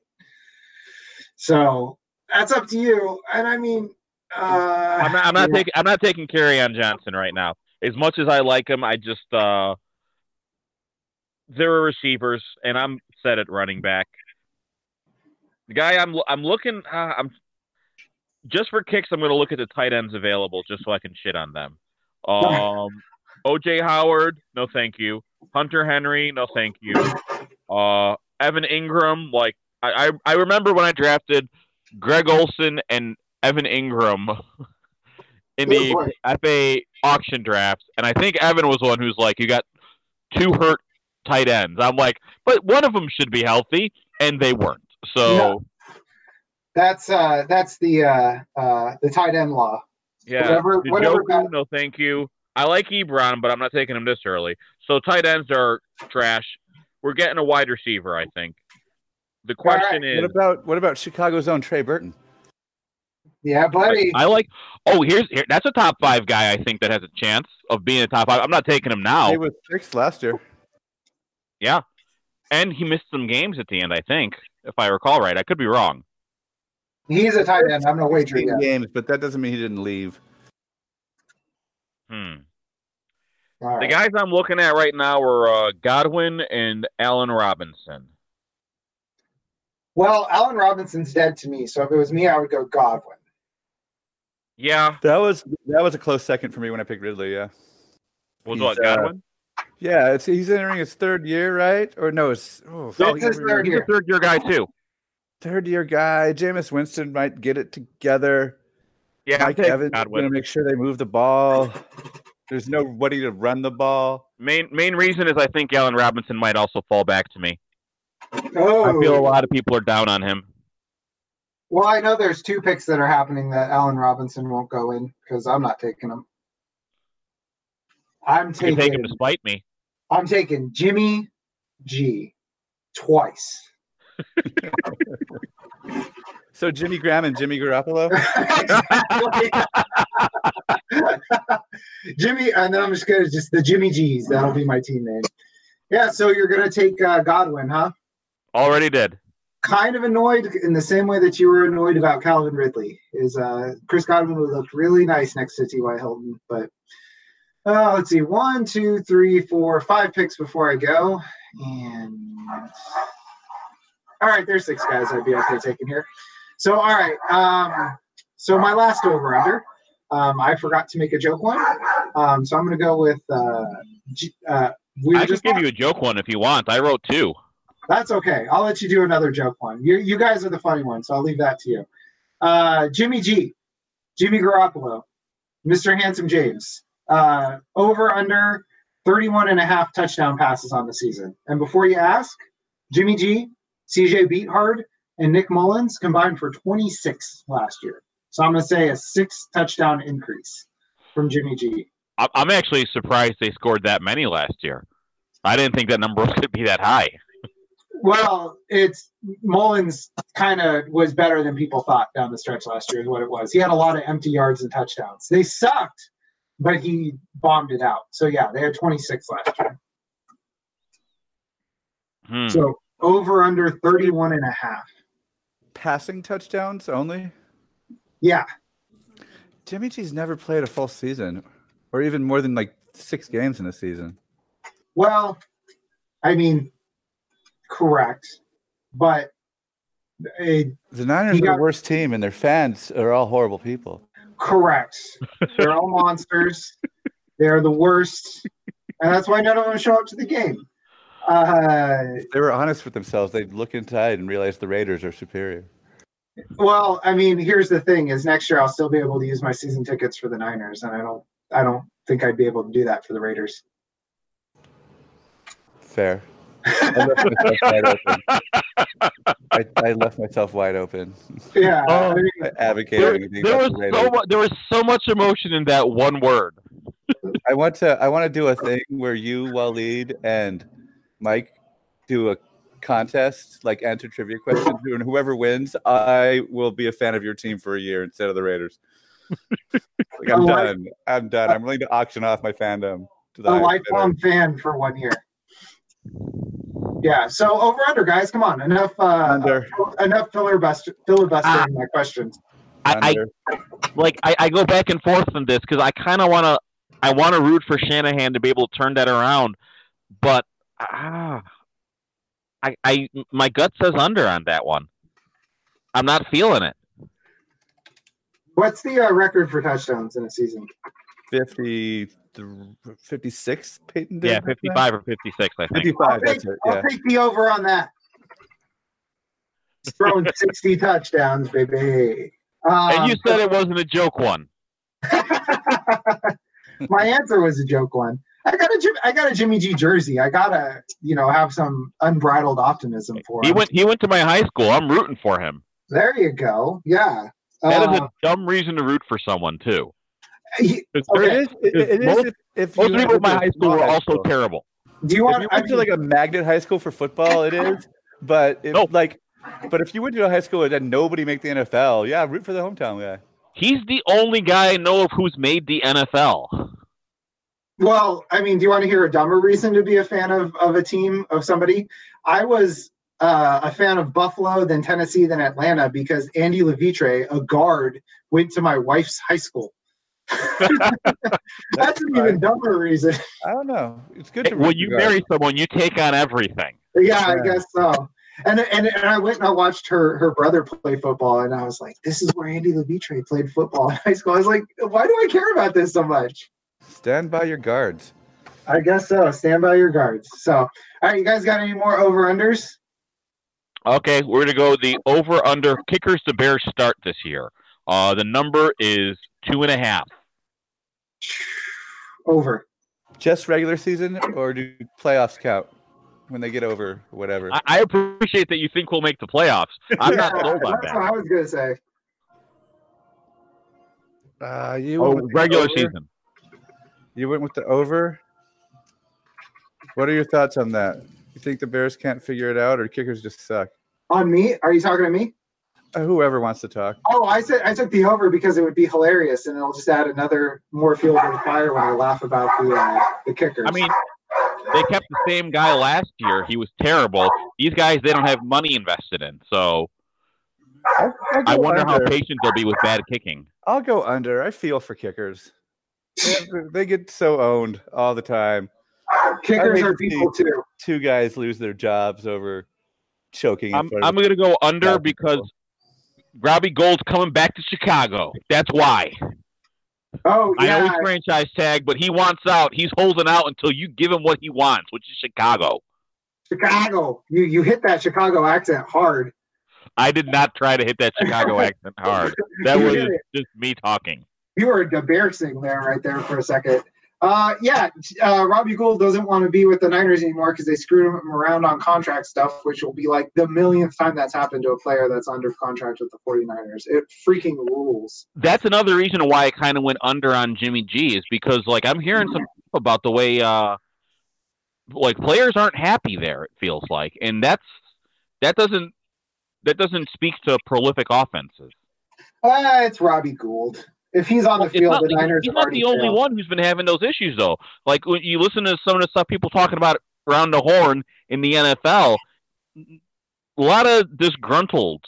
So that's up to you. And I mean. Uh, I'm not. I'm not yeah. taking. I'm not taking Kerryon Johnson right now. As much as I like him, I just uh, there are receivers, and I'm set at running back. The guy I'm. I'm looking. Uh, I'm just for kicks. I'm going to look at the tight ends available, just so I can shit on them. Um, O J Howard, no, thank you. Hunter Henry, no, thank you. Uh, Evan Ingram, like I, I, I remember when I drafted Greg Olsen and Evan Ingram in the F A auction drafts, and I think Evan was one who's like, you got two hurt tight ends. I'm like, but one of them should be healthy, and they weren't. So no. that's uh, that's the uh, uh, the tight end law. Yeah, whatever, whatever Joku, no thank you. I like Ebron, but I'm not taking him this early. So tight ends are trash. We're getting a wide receiver, I think. The question right. is, what about what about Chicago's own Trey Burton? Yeah, buddy. I, I like. Oh, here's here. That's a top five guy. I think that has a chance of being a top five. I'm not taking him now. He was sixth last year. Yeah, and he missed some games at the end. I think, if I recall right. I could be wrong. He's a tight end. I'm gonna wager games, but that doesn't mean he didn't leave. Hmm. Right. The guys I'm looking at right now are uh, Godwin and Allen Robinson. Well, Allen Robinson's dead to me, so if it was me, I would go Godwin. Yeah, that was that was a close second for me when I picked Ridley. Yeah, was what Godwin? Uh, yeah, it's he's entering his third year, right? Or no, it's oh, it's oh, his third year. Third year guy too. Third year guy. Jameis Winston might get it together. Yeah, Mike Evans is going to make sure they move the ball. There's nobody to run the ball. Main main reason is I think Allen Robinson might also fall back to me. Oh. I feel a lot of people are down on him. Well, I know there's two picks that are happening that Allen Robinson won't go in because I'm not taking him. I'm taking. You take him to spite me. I'm taking Jimmy G twice. So Jimmy Graham and Jimmy Garoppolo? Jimmy, and then I'm just going to just the Jimmy G's. That'll be my team name. Yeah, so you're going to take uh, Godwin, huh? Already did. Kind of annoyed in the same way that you were annoyed about Calvin Ridley. Is uh, Chris Godwin would look really nice next to T Y Hilton. But uh, let's see. One, two, three, four, five picks before I go. And all right, there's six guys I'd be okay taking here. So, all right. Um, so my last over-under, um, I forgot to make a joke one. Um, so I'm going to go with uh, G- uh, we I just can give you a joke one if you want. I wrote two. That's okay. I'll let you do another joke one. You you guys are the funny ones, so I'll leave that to you. Uh, Jimmy G, Jimmy Garoppolo, Mister Handsome James, uh, over under thirty-one and a half touchdown passes on the season. And before you ask, Jimmy G, C J Beathard, and Nick Mullins combined for twenty-six last year. So I'm going to say a six touchdown increase from Jimmy G. I'm actually surprised they scored that many last year. I didn't think that number was going to be that high. Well, it's Mullins kind of was better than people thought down the stretch last year is what it was. He had a lot of empty yards and touchdowns. They sucked, but he bombed it out. So, yeah, they had twenty-six last year. Hmm. So, over under thirty-one and a half. Passing touchdowns only? Yeah. Jimmy G's never played a full season, or even more than like six games in a season. Well, I mean, correct, but it, the Niners got, are the worst team, and their fans are all horrible people. Correct. They're all monsters. They're the worst, and that's why none of them show up to the game. Uh, if they were honest with themselves, they'd look inside and realize the Raiders are superior. Well, I mean, here's the thing: is next year I'll still be able to use my season tickets for the Niners, and I don't, I don't think I'd be able to do that for the Raiders. Fair. I left myself wide open. I, I left myself wide open. Yeah, oh, I mean, I advocated. There, there was the so much. There was so much emotion in that one word. I want to. I want to do a thing where you, Waleed, and Mike do a contest, like answer trivia questions, and whoever wins, I will be a fan of your team for a year instead of the Raiders. Like, I'm done. I'm done. I'm willing to auction off my fandom to the a lifelong fan for one year. Yeah. So over under, guys. Come on. Enough. Uh, under. Enough filibuster, filibustering Ah. my questions. I, I like. I, I go back and forth on this because I kind of want to. I want to root for Shanahan to be able to turn that around, but ah. I, I my gut says under on that one. I'm not feeling it. What's the uh, record for touchdowns in a season? fifty, fifty-six, Peyton did? Yeah, fifty-five or fifty-six, I think. fifty-five, I'll take, that's it, yeah. I'll take the over on that. Throwing sixty touchdowns, baby. Um, And you said it wasn't a joke one. My answer was a joke one. I got a Jim, I got a Jimmy G jersey. I gotta, you know, have some unbridled optimism for him. He went. He went to my high school. I'm rooting for him. There you go. Yeah. That uh, is a dumb reason to root for someone too. He, okay. It is. It, it is most if, if most you people at my went to high school were high also school. terrible. Do you If want? you I went to mean, like a magnet high school for football, it is. But if No. like, but if you went to a high school and then nobody make the N F L, yeah, root for the hometown guy. He's the only guy I know of who's made the N F L. well, I mean, do you want to hear a dumber reason to be a fan of, of a team, of somebody? I was uh, a fan of Buffalo, then Tennessee, then Atlanta because Andy Levitre, a guard, went to my wife's high school. That's an even dumber reason. I don't know. It's good to When root you for marry guys. someone, you take on everything. Yeah, I Yeah. guess so. And, and and I went and I watched her her brother play football, and I was like, this is where Andy Levitre played football in high school. I was like, why do I care about this so much? Stand by your guards. I guess so. Stand by your guards. So, all right, you guys got any more over-unders? Okay, we're gonna go the over under kickers to Bears start this year. Uh, the number is two and a half. Over. Just regular season, or do playoffs count when they get over whatever? I, I appreciate that you think we'll make the playoffs. I'm not Yeah, sold on that's that. what I was gonna say. Uh, you Oh, went with the regular over? season. You went with the over. What are your thoughts on that? You think the Bears can't figure it out, or kickers just suck? On me? Are you talking to me? Uh, whoever wants to talk. Oh, I said I took the over because it would be hilarious, and it'll just add another more fuel to the fire when I laugh about the uh, the kickers. I mean, they kept the same guy last year. He was terrible. These guys, they don't have money invested in. So I'll, I'll I go wonder how under. patient they'll be with bad kicking. I'll go under. I feel for kickers. They, they get so owned all the time. kickers I are hate to people too. Two guys lose their jobs over choking. In I'm, front I'm of going to go under thousand because people. Robbie Gold's coming back to Chicago. That's why. Oh I know yeah, he's franchise tag, but he wants out. He's holding out until you give him what he wants, which is Chicago. Chicago. You you hit that Chicago accent hard. I did not try to hit that Chicago accent hard. That You was did it. just me talking. You were embarrassing there, right there for a second. Uh, yeah, uh, Robbie Gould doesn't want to be with the Niners anymore because they screwed him around on contract stuff, which will be like the millionth time that's happened to a player that's under contract with the 49ers. It freaking rules. That's another reason why I kind of went under on Jimmy G is because, like, I'm hearing some stuff about the way, uh, like, players aren't happy there. It feels like, and that's that doesn't that doesn't speak to prolific offenses. Uh, it's Robbie Gould. If he's on the It's field, not, the Niners he's have not already the only failed. one who's been having those issues, though. Like, when you listen to some of the stuff people talking about around the horn in the N F L, a lot of disgruntled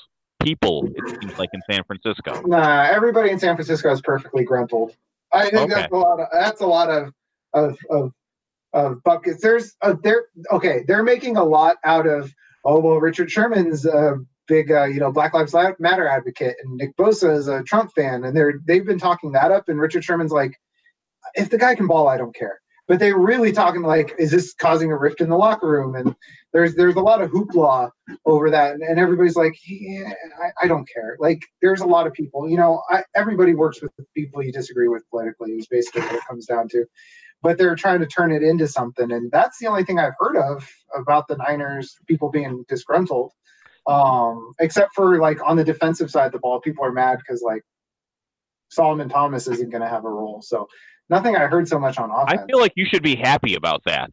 people, it seems like, in San Francisco. Nah, everybody in San Francisco is perfectly gruntled. I think Okay. that's a lot of that's a lot of of of, of buckets. There's a, they're okay. They're making a lot out of oh well, Richard Sherman's a big uh, you know Black Lives Matter advocate, and Nick Bosa is a Trump fan, and they're they've been talking that up. And Richard Sherman's like, if the guy can ball, I don't care. But they're really talking like, is this causing a rift in the locker room? And there's there's a lot of hoopla over that, and, and everybody's like, yeah, I, I don't care. Like, there's a lot of people, you know, I, everybody works with people you disagree with politically. Is basically what it comes down to. But they're trying to turn it into something, and that's the only thing I've heard of about the Niners, people being disgruntled. Um, except for like on the defensive side of the ball, people are mad because like Solomon Thomas isn't going to have a role. So. Nothing I heard so much on offense. I feel like you should be happy about that.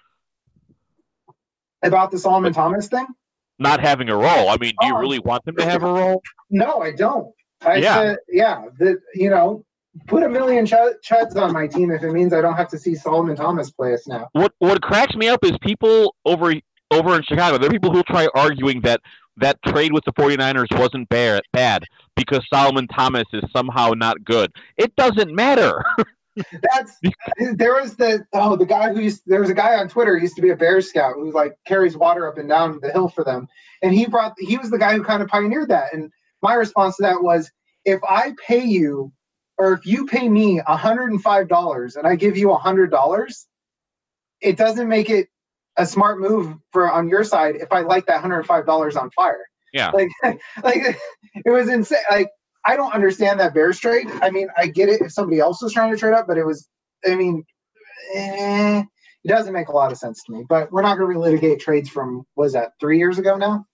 About the Solomon Thomas thing? Not having a role. I mean, do you Oh. really want them to have a role? No, I don't. I Yeah. said, yeah, the, you know, put a million ch- chuds on my team if it means I don't have to see Solomon Thomas play a snap. What what cracks me up is people over over in Chicago, there are people who try arguing that that trade with the 49ers wasn't bad, bad because Solomon Thomas is somehow not good. It doesn't matter. That's there was the oh the guy who used there was a guy on Twitter who used to be a Bears scout who like carries water up and down the hill for them, and he brought he was the guy who kind of pioneered that. And my response to that was, if I pay you or if you pay me one hundred five dollars and I give you one hundred dollars, it doesn't make it a smart move for on your side if I light that one hundred five dollars on fire. Yeah. Like like it was insane. Like I don't understand that Bears trade. I mean, I get it if somebody else was trying to trade up, but it was, I mean, eh, it doesn't make a lot of sense to me. But we're not going to relitigate trades from, what is that, three years ago now?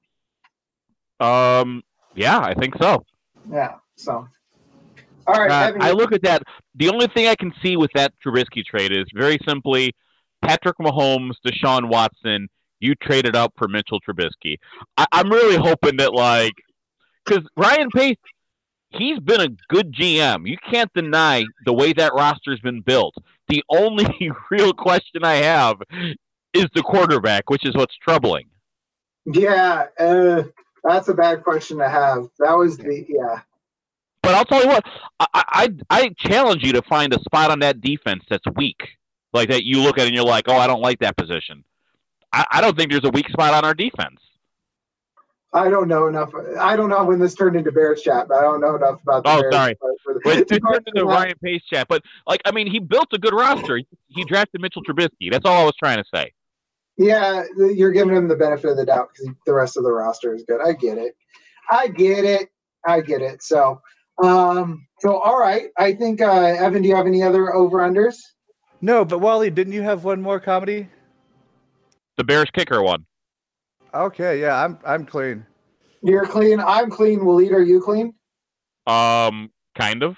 Um. Yeah, I think so. Yeah, so. All right. Uh, Evan, I look at that. The only thing I can see with that Trubisky trade is very simply Patrick Mahomes, Deshaun Watson. You traded up for Mitchell Trubisky. I, I'm really hoping that, like, because Ryan Pace, he's been a good G M. You can't deny the way that roster's been built. The only real question I have is the quarterback, which is what's troubling. Yeah, uh, that's a bad question to have. That was the, yeah. But I'll tell you what, I, I I challenge you to find a spot on that defense that's weak, like that you look at and you're like, oh, I don't like that position. I, I don't think there's a weak spot on our defense. I don't know enough. I don't know when this turned into Bears chat, but I don't know enough about the Oh, Bears. sorry. For the, Wait, this turned into Ryan Pace chat, but like, I mean, he built a good roster. He, he drafted Mitchell Trubisky. That's all I was trying to say. Yeah, you're giving him the benefit of the doubt because the rest of the roster is good. I get it. I get it. I get it. So, um, so all right. I think uh, Evan, do you have any other over-unders? No, but Wally, didn't you have one more comedy? The Bears kicker one. Okay, yeah, I'm I'm clean. You're clean. I'm clean. Waleed, are you clean? Um, kind of.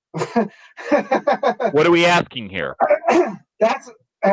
What are we asking here? That's.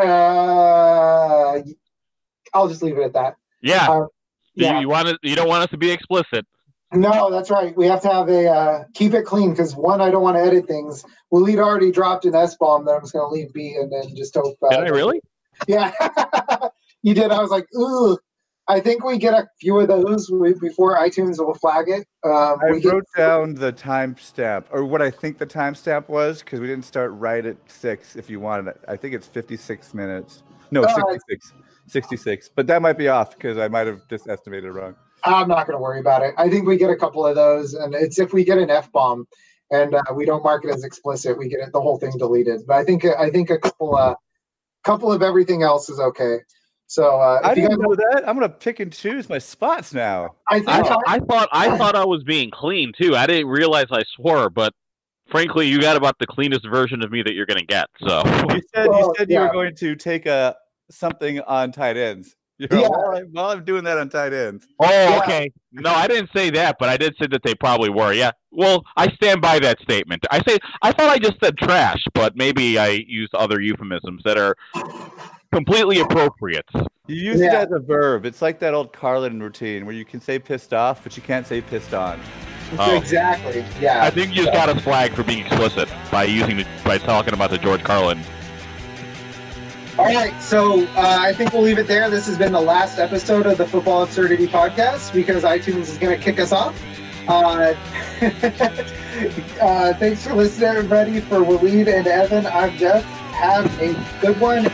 Uh, I'll just leave it at that. Yeah. Uh, yeah. You, you want to, You don't want us to be explicit. No, that's right. We have to have a uh, keep it clean because one, I don't want to edit things. Waleed already dropped an S bomb that I'm just going to leave be and then just hope. Uh, Did I really? Yeah, you did. I was like, ooh. I think we get a few of those before iTunes will flag it. Um, I we wrote get, down the timestamp, or what I think the timestamp was, because we didn't start right at six. If you wanted it, I think it's fifty-six minutes. No, Uh, sixty-six. sixty-six. But that might be off because I might have just estimated wrong. I'm not going to worry about it. I think we get a couple of those, and it's if we get an F bomb and uh, we don't mark it as explicit, we get it, the whole thing deleted. But I think I think a couple uh, couple of everything else is okay. So uh, I if you didn't guys, know that. I'm gonna pick and choose my spots now. I think I, I, I thought I thought I was being clean too. I didn't realize I swore, but frankly, you got about the cleanest version of me that you're going to get. So You said you Well, said you yeah. were going to take a something on tight ends. You're Yeah. while, I, while I'm doing that on tight ends. Oh, okay. No, I didn't say that, but I did say that they probably were. Yeah. Well, I stand by that statement. I say I thought I just said trash, but maybe I used other euphemisms that are completely appropriate. You use Yeah. it as a verb. It's like that old Carlin routine where you can say pissed off, but you can't say pissed on. Oh. exactly. Yeah. I think you just got us flagged for being explicit by using the, by talking about the George Carlin. All right, so uh, I think we'll leave it there. This has been the last episode of the Football Absurdity Podcast because iTunes is going to kick us off. Uh, uh, thanks for listening, everybody. For Waleed and Evan, I'm Jeff. Have a good one.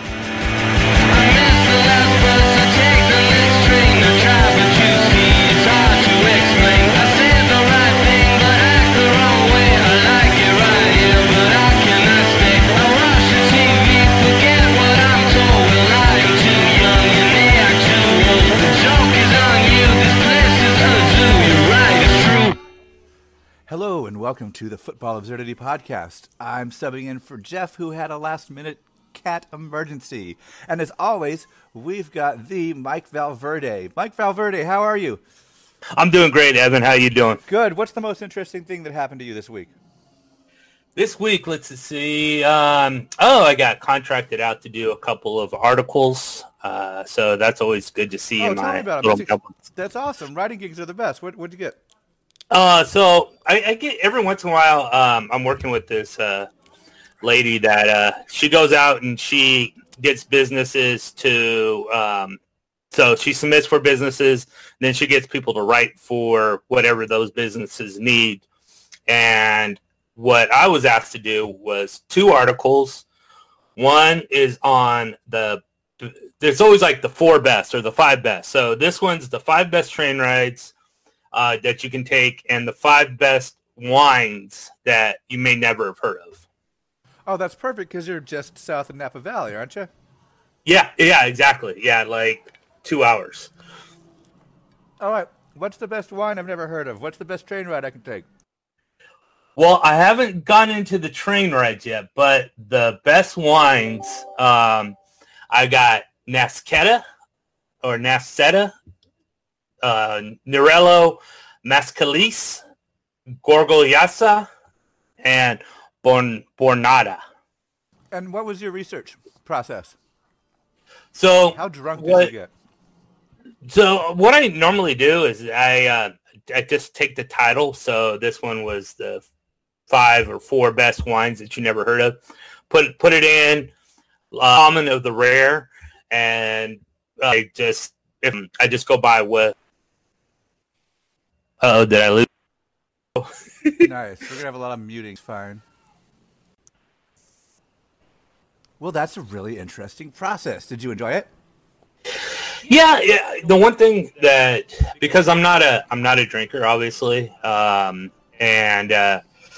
Hello and welcome to the Football Absurdity Podcast. I'm subbing in for Jeff, who had a last-minute cat emergency. And as always, we've got the Mike Valverde. Mike Valverde, how are you? I'm doing great, Evan. How you doing? Good. What's the most interesting thing that happened to you this week? This week, let's see. Um, oh, I got contracted out to do a couple of articles. Uh, so that's always good to see Oh, in tell me my about it. little That's, that's awesome. Writing gigs are the best. What, what'd you get? Uh, so I, I get every once in a while, um, I'm working with this uh, lady that uh, she goes out and she gets businesses to, um, so she submits for businesses, then she gets people to write for whatever those businesses need. And what I was asked to do was two articles. One is on the, there's always like the four best or the five best. So this one's the five best train rides Uh, that you can take, and the five best wines that you may never have heard of. Oh, that's perfect because you're just south of Napa Valley, aren't you? Yeah, yeah, exactly. Yeah, like two hours. All right. What's the best wine I've never heard of? What's the best train ride I can take? Well, I haven't gone into the train rides yet, but the best wines, um, I got Nascetta or Nascetta, Uh, Nerello Mascalis, Gorgogliasa, and Born Bornata. And what was your research process? So How drunk did what, you get? So what I normally do is I uh, I just take the title. So this one was the five or four best wines that you never heard of. Put put it in uh, common of the rare, and I just if I just go by with. Oh, did I lose? Nice. We're gonna have a lot of mutings. Fine. Well, that's a really interesting process. Did you enjoy it? Yeah, yeah. The one thing that because I'm not a I'm not a drinker, obviously, um, and uh,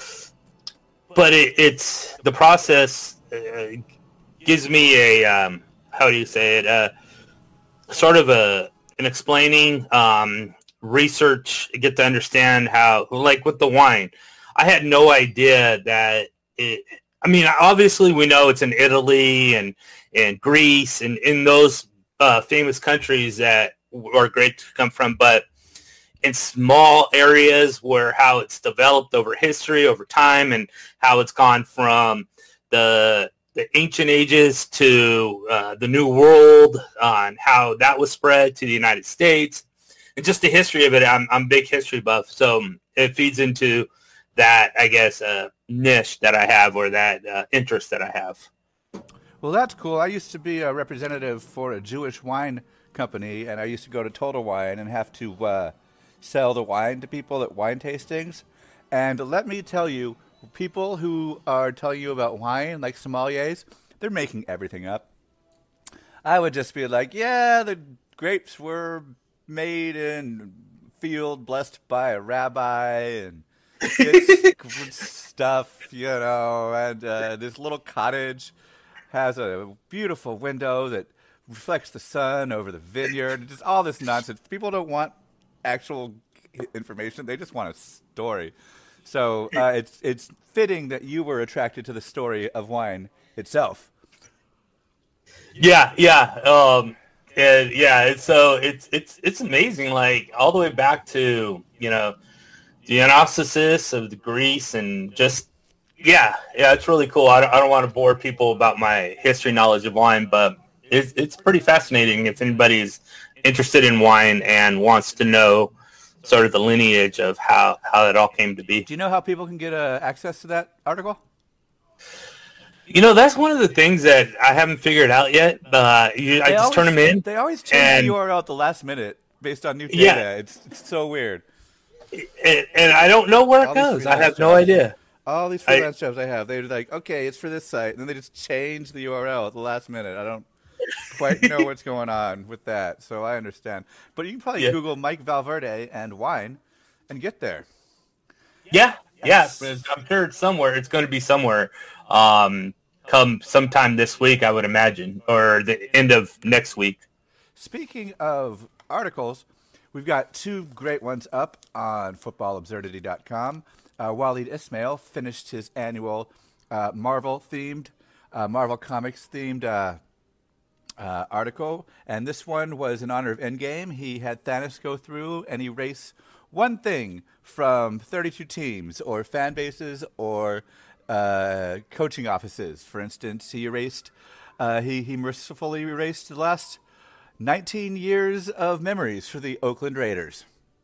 but it, it's the process uh, gives me a um, how do you say it? Uh, sort of a an explaining. Um, research, get to understand how, like with the wine, I had no idea that it, I mean, obviously we know it's in Italy and, and Greece and in those uh, famous countries that are great to come from, but in small areas where how it's developed over history, over time, and how it's gone from the the ancient ages to uh, the New World, on uh, how that was spread to the United States. And just the history of it, I'm I'm a big history buff, so it feeds into that, I guess, uh, niche that I have or that uh, interest that I have. Well, that's cool. I used to be a representative for a Jewish wine company, and I used to go to Total Wine and have to uh, sell the wine to people at wine tastings. And let me tell you, people who are telling you about wine, like sommeliers, they're making everything up. I would just be like, yeah, the grapes were made in field blessed by a rabbi and it's stuff, you know, and uh, this little cottage has a beautiful window that reflects the sun over the vineyard. Just all this nonsense. People don't want actual information. They just want a story. So uh, it's it's fitting that you were attracted to the story of wine itself. Yeah, yeah. Um, and yeah, it's so it's it's it's amazing, like all the way back to, you know, Dionysus of the Greece, and just yeah, yeah, it's really cool. I don't, I don't want to bore people about my history knowledge of wine, but it's it's pretty fascinating if anybody's interested in wine and wants to know sort of the lineage of how, how it all came to be. Do you know how people can get uh, access to that article? You know, that's one of the things that I haven't figured out yet. Uh, you, I They just always, turn them in. They always change and, the U R L at the last minute based on new data. Yeah. It's, it's so weird. And, and I don't know where it All these goes. I freelance have no jobs. idea. All these I- freelance jobs I have, they're like, okay, it's for this site, and then they just change the U R L at the last minute. I don't quite know what's going on with that, so I understand. But you can probably Yeah. Google Mike Valverde and wine and get there. Yeah, yeah. I'm sure it's somewhere. It's going to be somewhere. Um, come sometime this week, I would imagine, or the end of next week. Speaking of articles, we've got two great ones up on football absurdity dot com. Uh, Waleed Ismail finished his annual uh, Marvel-themed, uh, Marvel Comics-themed uh, uh, article, and this one was in honor of Endgame. He had Thanos go through and erase one thing from thirty-two teams or fan bases or uh, coaching offices. For instance, he erased, uh, he, he mercifully erased the last nineteen years of memories for the Oakland Raiders.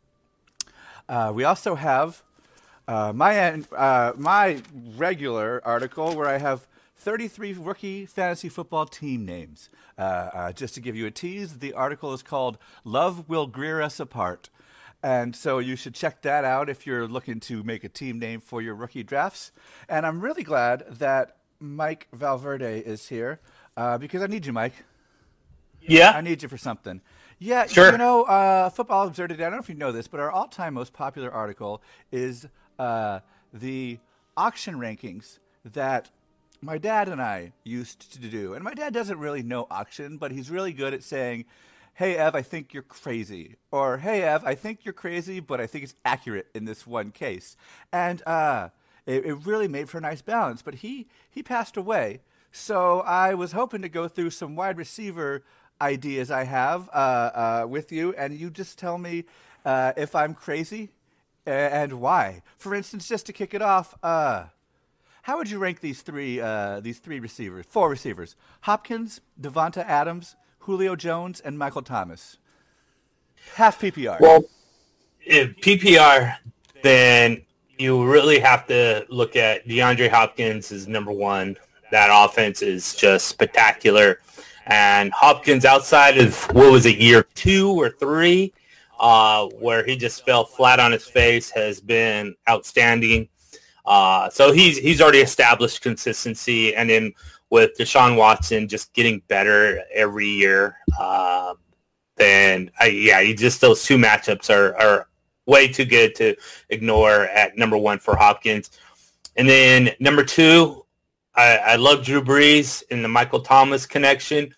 Uh, we also have uh, my uh, my regular article where I have thirty-three rookie fantasy football team names. Uh, uh, just to give you a tease, the article is called "Love Will Greer Us Apart." And so you should check that out if you're looking to make a team name for your rookie drafts. And I'm really glad that Mike Valverde is here uh, because I need you, Mike. Yeah. I need you for something. Yeah, Sure. you know, uh, Football Absurdity, I don't know if you know this, but our all-time most popular article is uh, the auction rankings that my dad and I used to do. And my dad doesn't really know auction, but he's really good at saying, hey, Ev, I think you're crazy. Or, hey, Ev, I think you're crazy, but I think it's accurate in this one case. And uh, it, it really made for a nice balance. But he, he passed away. So I was hoping to go through some wide receiver ideas I have uh, uh, with you, and you just tell me uh, if I'm crazy uh, and why. For instance, just to kick it off, uh, how would you rank these three uh, these three receivers, four receivers? Hopkins, Devonta Adams, Julio Jones, and Michael Thomas. Half P P R. Well, if P P R, then you really have to look at DeAndre Hopkins is number one. That offense is just spectacular. And Hopkins, outside of, what was it, year two or three, uh, where he just fell flat on his face, has been outstanding. Uh, so he's he's already established consistency. And then with Deshaun Watson just getting better every year, uh, then, I, yeah, you just those two matchups are, are way too good to ignore at number one for Hopkins. And then number two, I, I love Drew Brees and the Michael Thomas connection.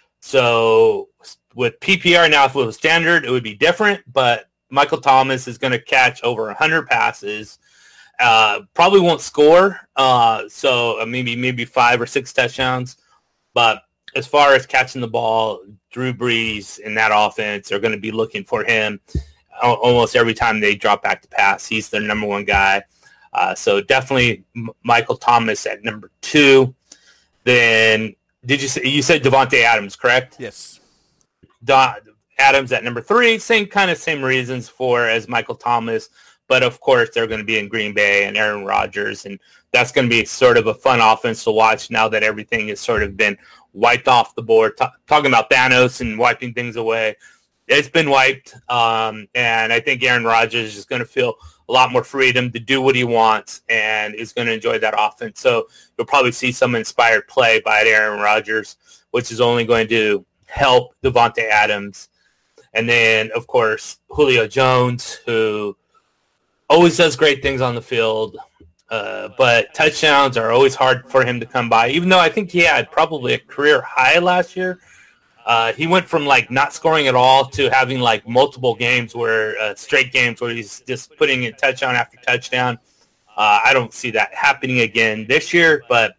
So with P P R now, if it was standard, it would be different. But Michael Thomas is going to catch over one hundred passes. Uh, probably won't score. Uh, so maybe maybe five or six touchdowns. But as far as catching the ball, Drew Brees and that offense are going to be looking for him almost every time they drop back to pass. He's their number one guy. Uh, so definitely M- Michael Thomas at number two. Then did you say you said Devontae Adams, correct? Yes. Don, Adams at number three. Same kind of same reasons for as Michael Thomas, but of course they're going to be in Green Bay and Aaron Rodgers, and that's going to be sort of a fun offense to watch now that everything has sort of been wiped off the board. T- talking about Thanos and wiping things away, it's been wiped, um, and I think Aaron Rodgers is going to feel a lot more freedom to do what he wants and is going to enjoy that offense. So you'll probably see some inspired play by Aaron Rodgers, which is only going to help Devontae Adams. And then, of course, Julio Jones, who always does great things on the field, uh, but touchdowns are always hard for him to come by, even though I think he had probably a career high last year. Uh, he went from like not scoring at all to having like multiple games where uh, straight games where he's just putting in touchdown after touchdown. Uh, I don't see that happening again this year, but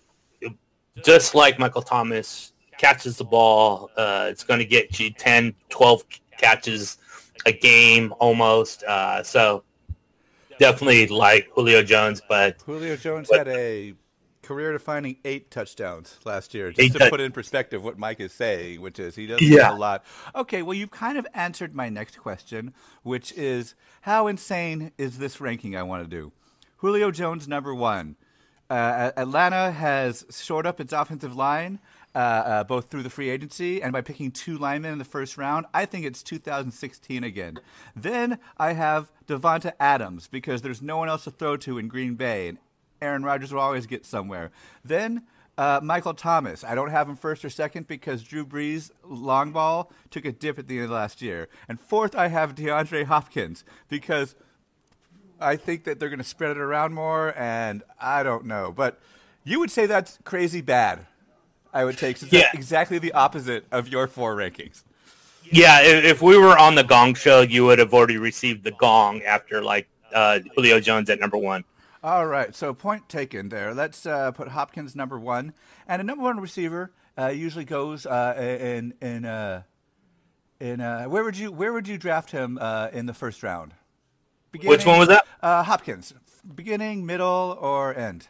just like Michael Thomas catches the ball, uh, it's going to get you ten, twelve catches a game almost. Uh, so definitely like Julio Jones, but Julio Jones but, had a career-defining eight touchdowns last year. Just Eight to tou- put in perspective what Mike is saying, which is he doesn't Yeah. get a lot. Okay, well, you've kind of answered my next question, which is how insane is this ranking I want to do? Julio Jones, number one. Uh, Atlanta has shored up its offensive line, uh, uh, both through the free agency and by picking two linemen in the first round. I think it's two thousand sixteen again. Then I have Devonta Adams because there's no one else to throw to in Green Bay, and Aaron Rodgers will always get somewhere. Then uh, Michael Thomas. I don't have him first or second because Drew Brees' long ball took a dip at the end of last year. And fourth, I have DeAndre Hopkins because I think that they're going to spread it around more, and I don't know. But you would say that's crazy bad, I would take. Since Yeah. that's exactly the opposite of your four rankings. Yeah, if, if we were on the Gong Show, you would have already received the gong after like uh, Julio Jones at number one. All right, so point taken there. Let's uh, put Hopkins number one. And a number one receiver uh, usually goes uh, in in uh, in uh, where would you where would you draft him uh, in the first round? Beginning, Which one was that? Uh, Hopkins. Beginning, middle, or end?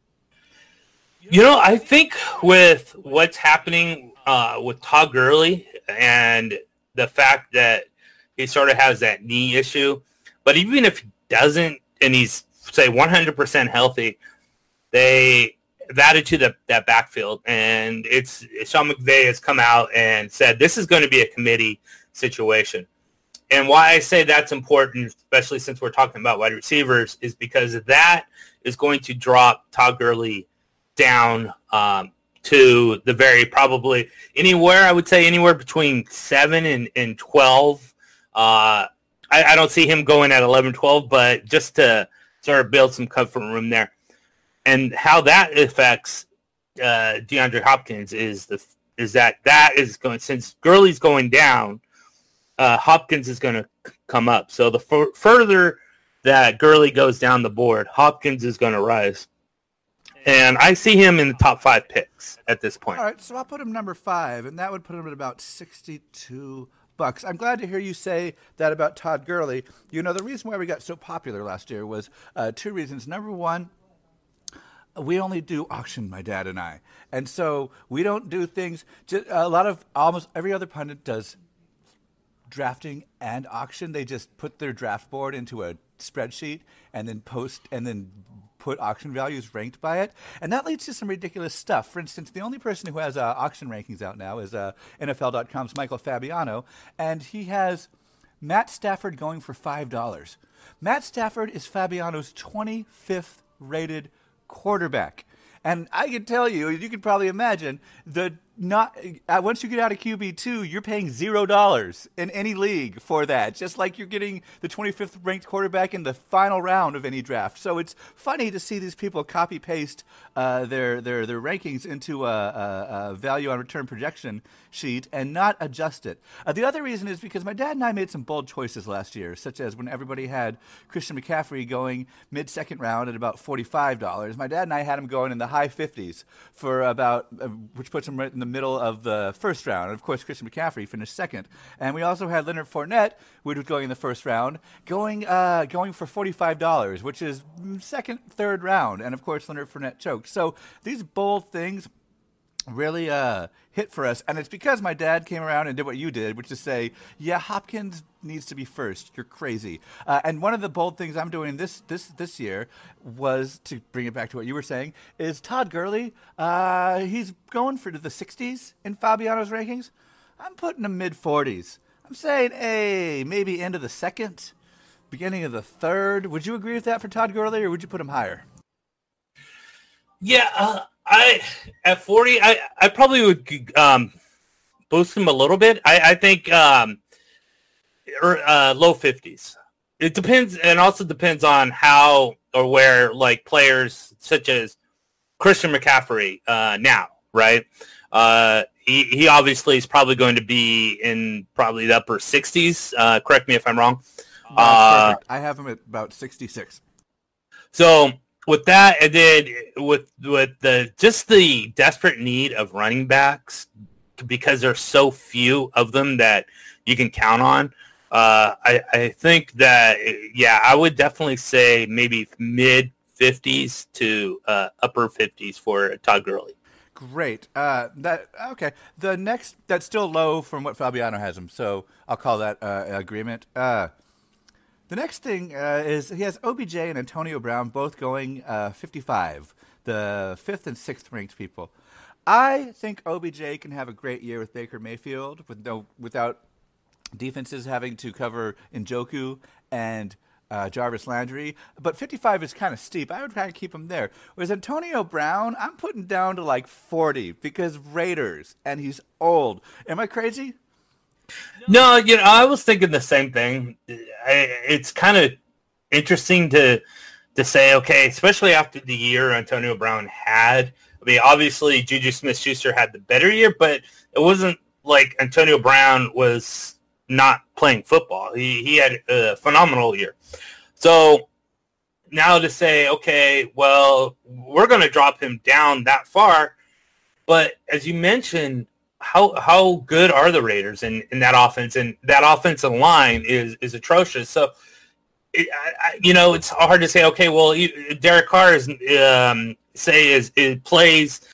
You know, I think with what's happening uh, with Todd Gurley and the fact that he sort of has that knee issue, but even if he doesn't, and he's, say, one hundred percent healthy, they have added to the, that backfield. And it's Sean McVay has come out and said this is going to be a committee situation. And why I say that's important, especially since we're talking about wide receivers, is because that is going to drop Todd Gurley down um, to the very probably anywhere, I would say anywhere between seven and, and twelve. Uh, I, I don't see him going at eleven, twelve, but just to sort of build some comfort room there. And how that affects uh, DeAndre Hopkins is the is that that is going, since Gurley's going down, Uh, Hopkins is going to c- come up. So the f- further that Gurley goes down the board, Hopkins is going to rise. And I see him in the top five picks at this point. All right, so I'll put him number five, and that would put him at about sixty-two bucks. I'm glad to hear you say that about Todd Gurley. You know, the reason why we got so popular last year was uh, two reasons. Number one, we only do auction, my dad and I. And so we don't do things, just, a lot of, almost every other pundit does drafting and auction. They just put their draft board into a spreadsheet and then post and then put auction values ranked by it, and that leads to some ridiculous stuff. For instance, the only person who has uh, auction rankings out now is uh, N F L dot com's Michael Fabiano, and he has Matt Stafford going for five dollars. Matt Stafford is Fabiano's twenty-fifth rated quarterback. And I can tell you, you can probably imagine, the not uh, once you get out of Q B two, you're paying zero dollars in any league for that. Just like you're getting the twenty-fifth ranked quarterback in the final round of any draft. So it's funny to see these people copy paste uh, their their their rankings into a, a, a value on return projection sheet and not adjust it. Uh, the other reason is because my dad and I made some bold choices last year, such as when everybody had Christian McCaffrey going mid second round at about forty-five dollars. My dad and I had him going in the high fifties for about, uh, which puts him right in the middle of the first round. And of course, Christian McCaffrey finished second. And we also had Leonard Fournette, which was going in the first round, going uh, going for forty-five dollars, which is second, third round. And of course, Leonard Fournette choked. So these bold things really uh, hit for us. And it's because my dad came around and did what you did, which is say, yeah, Hopkins needs to be first. You're crazy. Uh, and one of the bold things I'm doing this this this year was, to bring it back to what you were saying, is Todd Gurley. Uh, he's going for the sixties in Fabiano's rankings. I'm putting him mid forties. I'm saying, hey, maybe end of the second, beginning of the third. Would you agree with that for Todd Gurley, or would you put him higher? Yeah, uh, I at forty, I, I probably would um, boost him a little bit. I, I think um, or, uh, low fifties. It depends, and also depends on how or where, like, players such as Christian McCaffrey uh, now, right? Uh, he, he obviously is probably going to be in probably the upper sixties. Uh, correct me if I'm wrong. Oh, Uh, I have him at about sixty-six. So with that, and then with with the just the desperate need of running backs, because there's so few of them that you can count on, uh, I, I think that, yeah, I would definitely say maybe mid fifties to uh, upper fifties for Todd Gurley. Great. Uh, that okay. The next, that's still low from what Fabiano has him, so I'll call that uh, agreement. Uh, the next thing uh, is he has O B J and Antonio Brown both going uh, fifty-five. the fifth and sixth ranked people. I think O B J can have a great year with Baker Mayfield with no without defenses having to cover Njoku and uh, Jarvis Landry. But fifty-five is kind of steep. I would try to keep him there. Whereas Antonio Brown, I'm putting down to like forty because Raiders, and he's old. Am I crazy? No, you know, I was thinking the same thing. I, it's kind of interesting to to say, okay, especially after the year Antonio Brown had. I mean, obviously, Juju Smith-Schuster had the better year, but it wasn't like Antonio Brown was not playing football. He he had a phenomenal year. So now to say, okay, well, we're going to drop him down that far, but as you mentioned, how how good are the Raiders in, in that offense? And that offensive line is is atrocious. So, it, I, you know, it's hard to say, okay, well, Derek Carr is um, say is it plays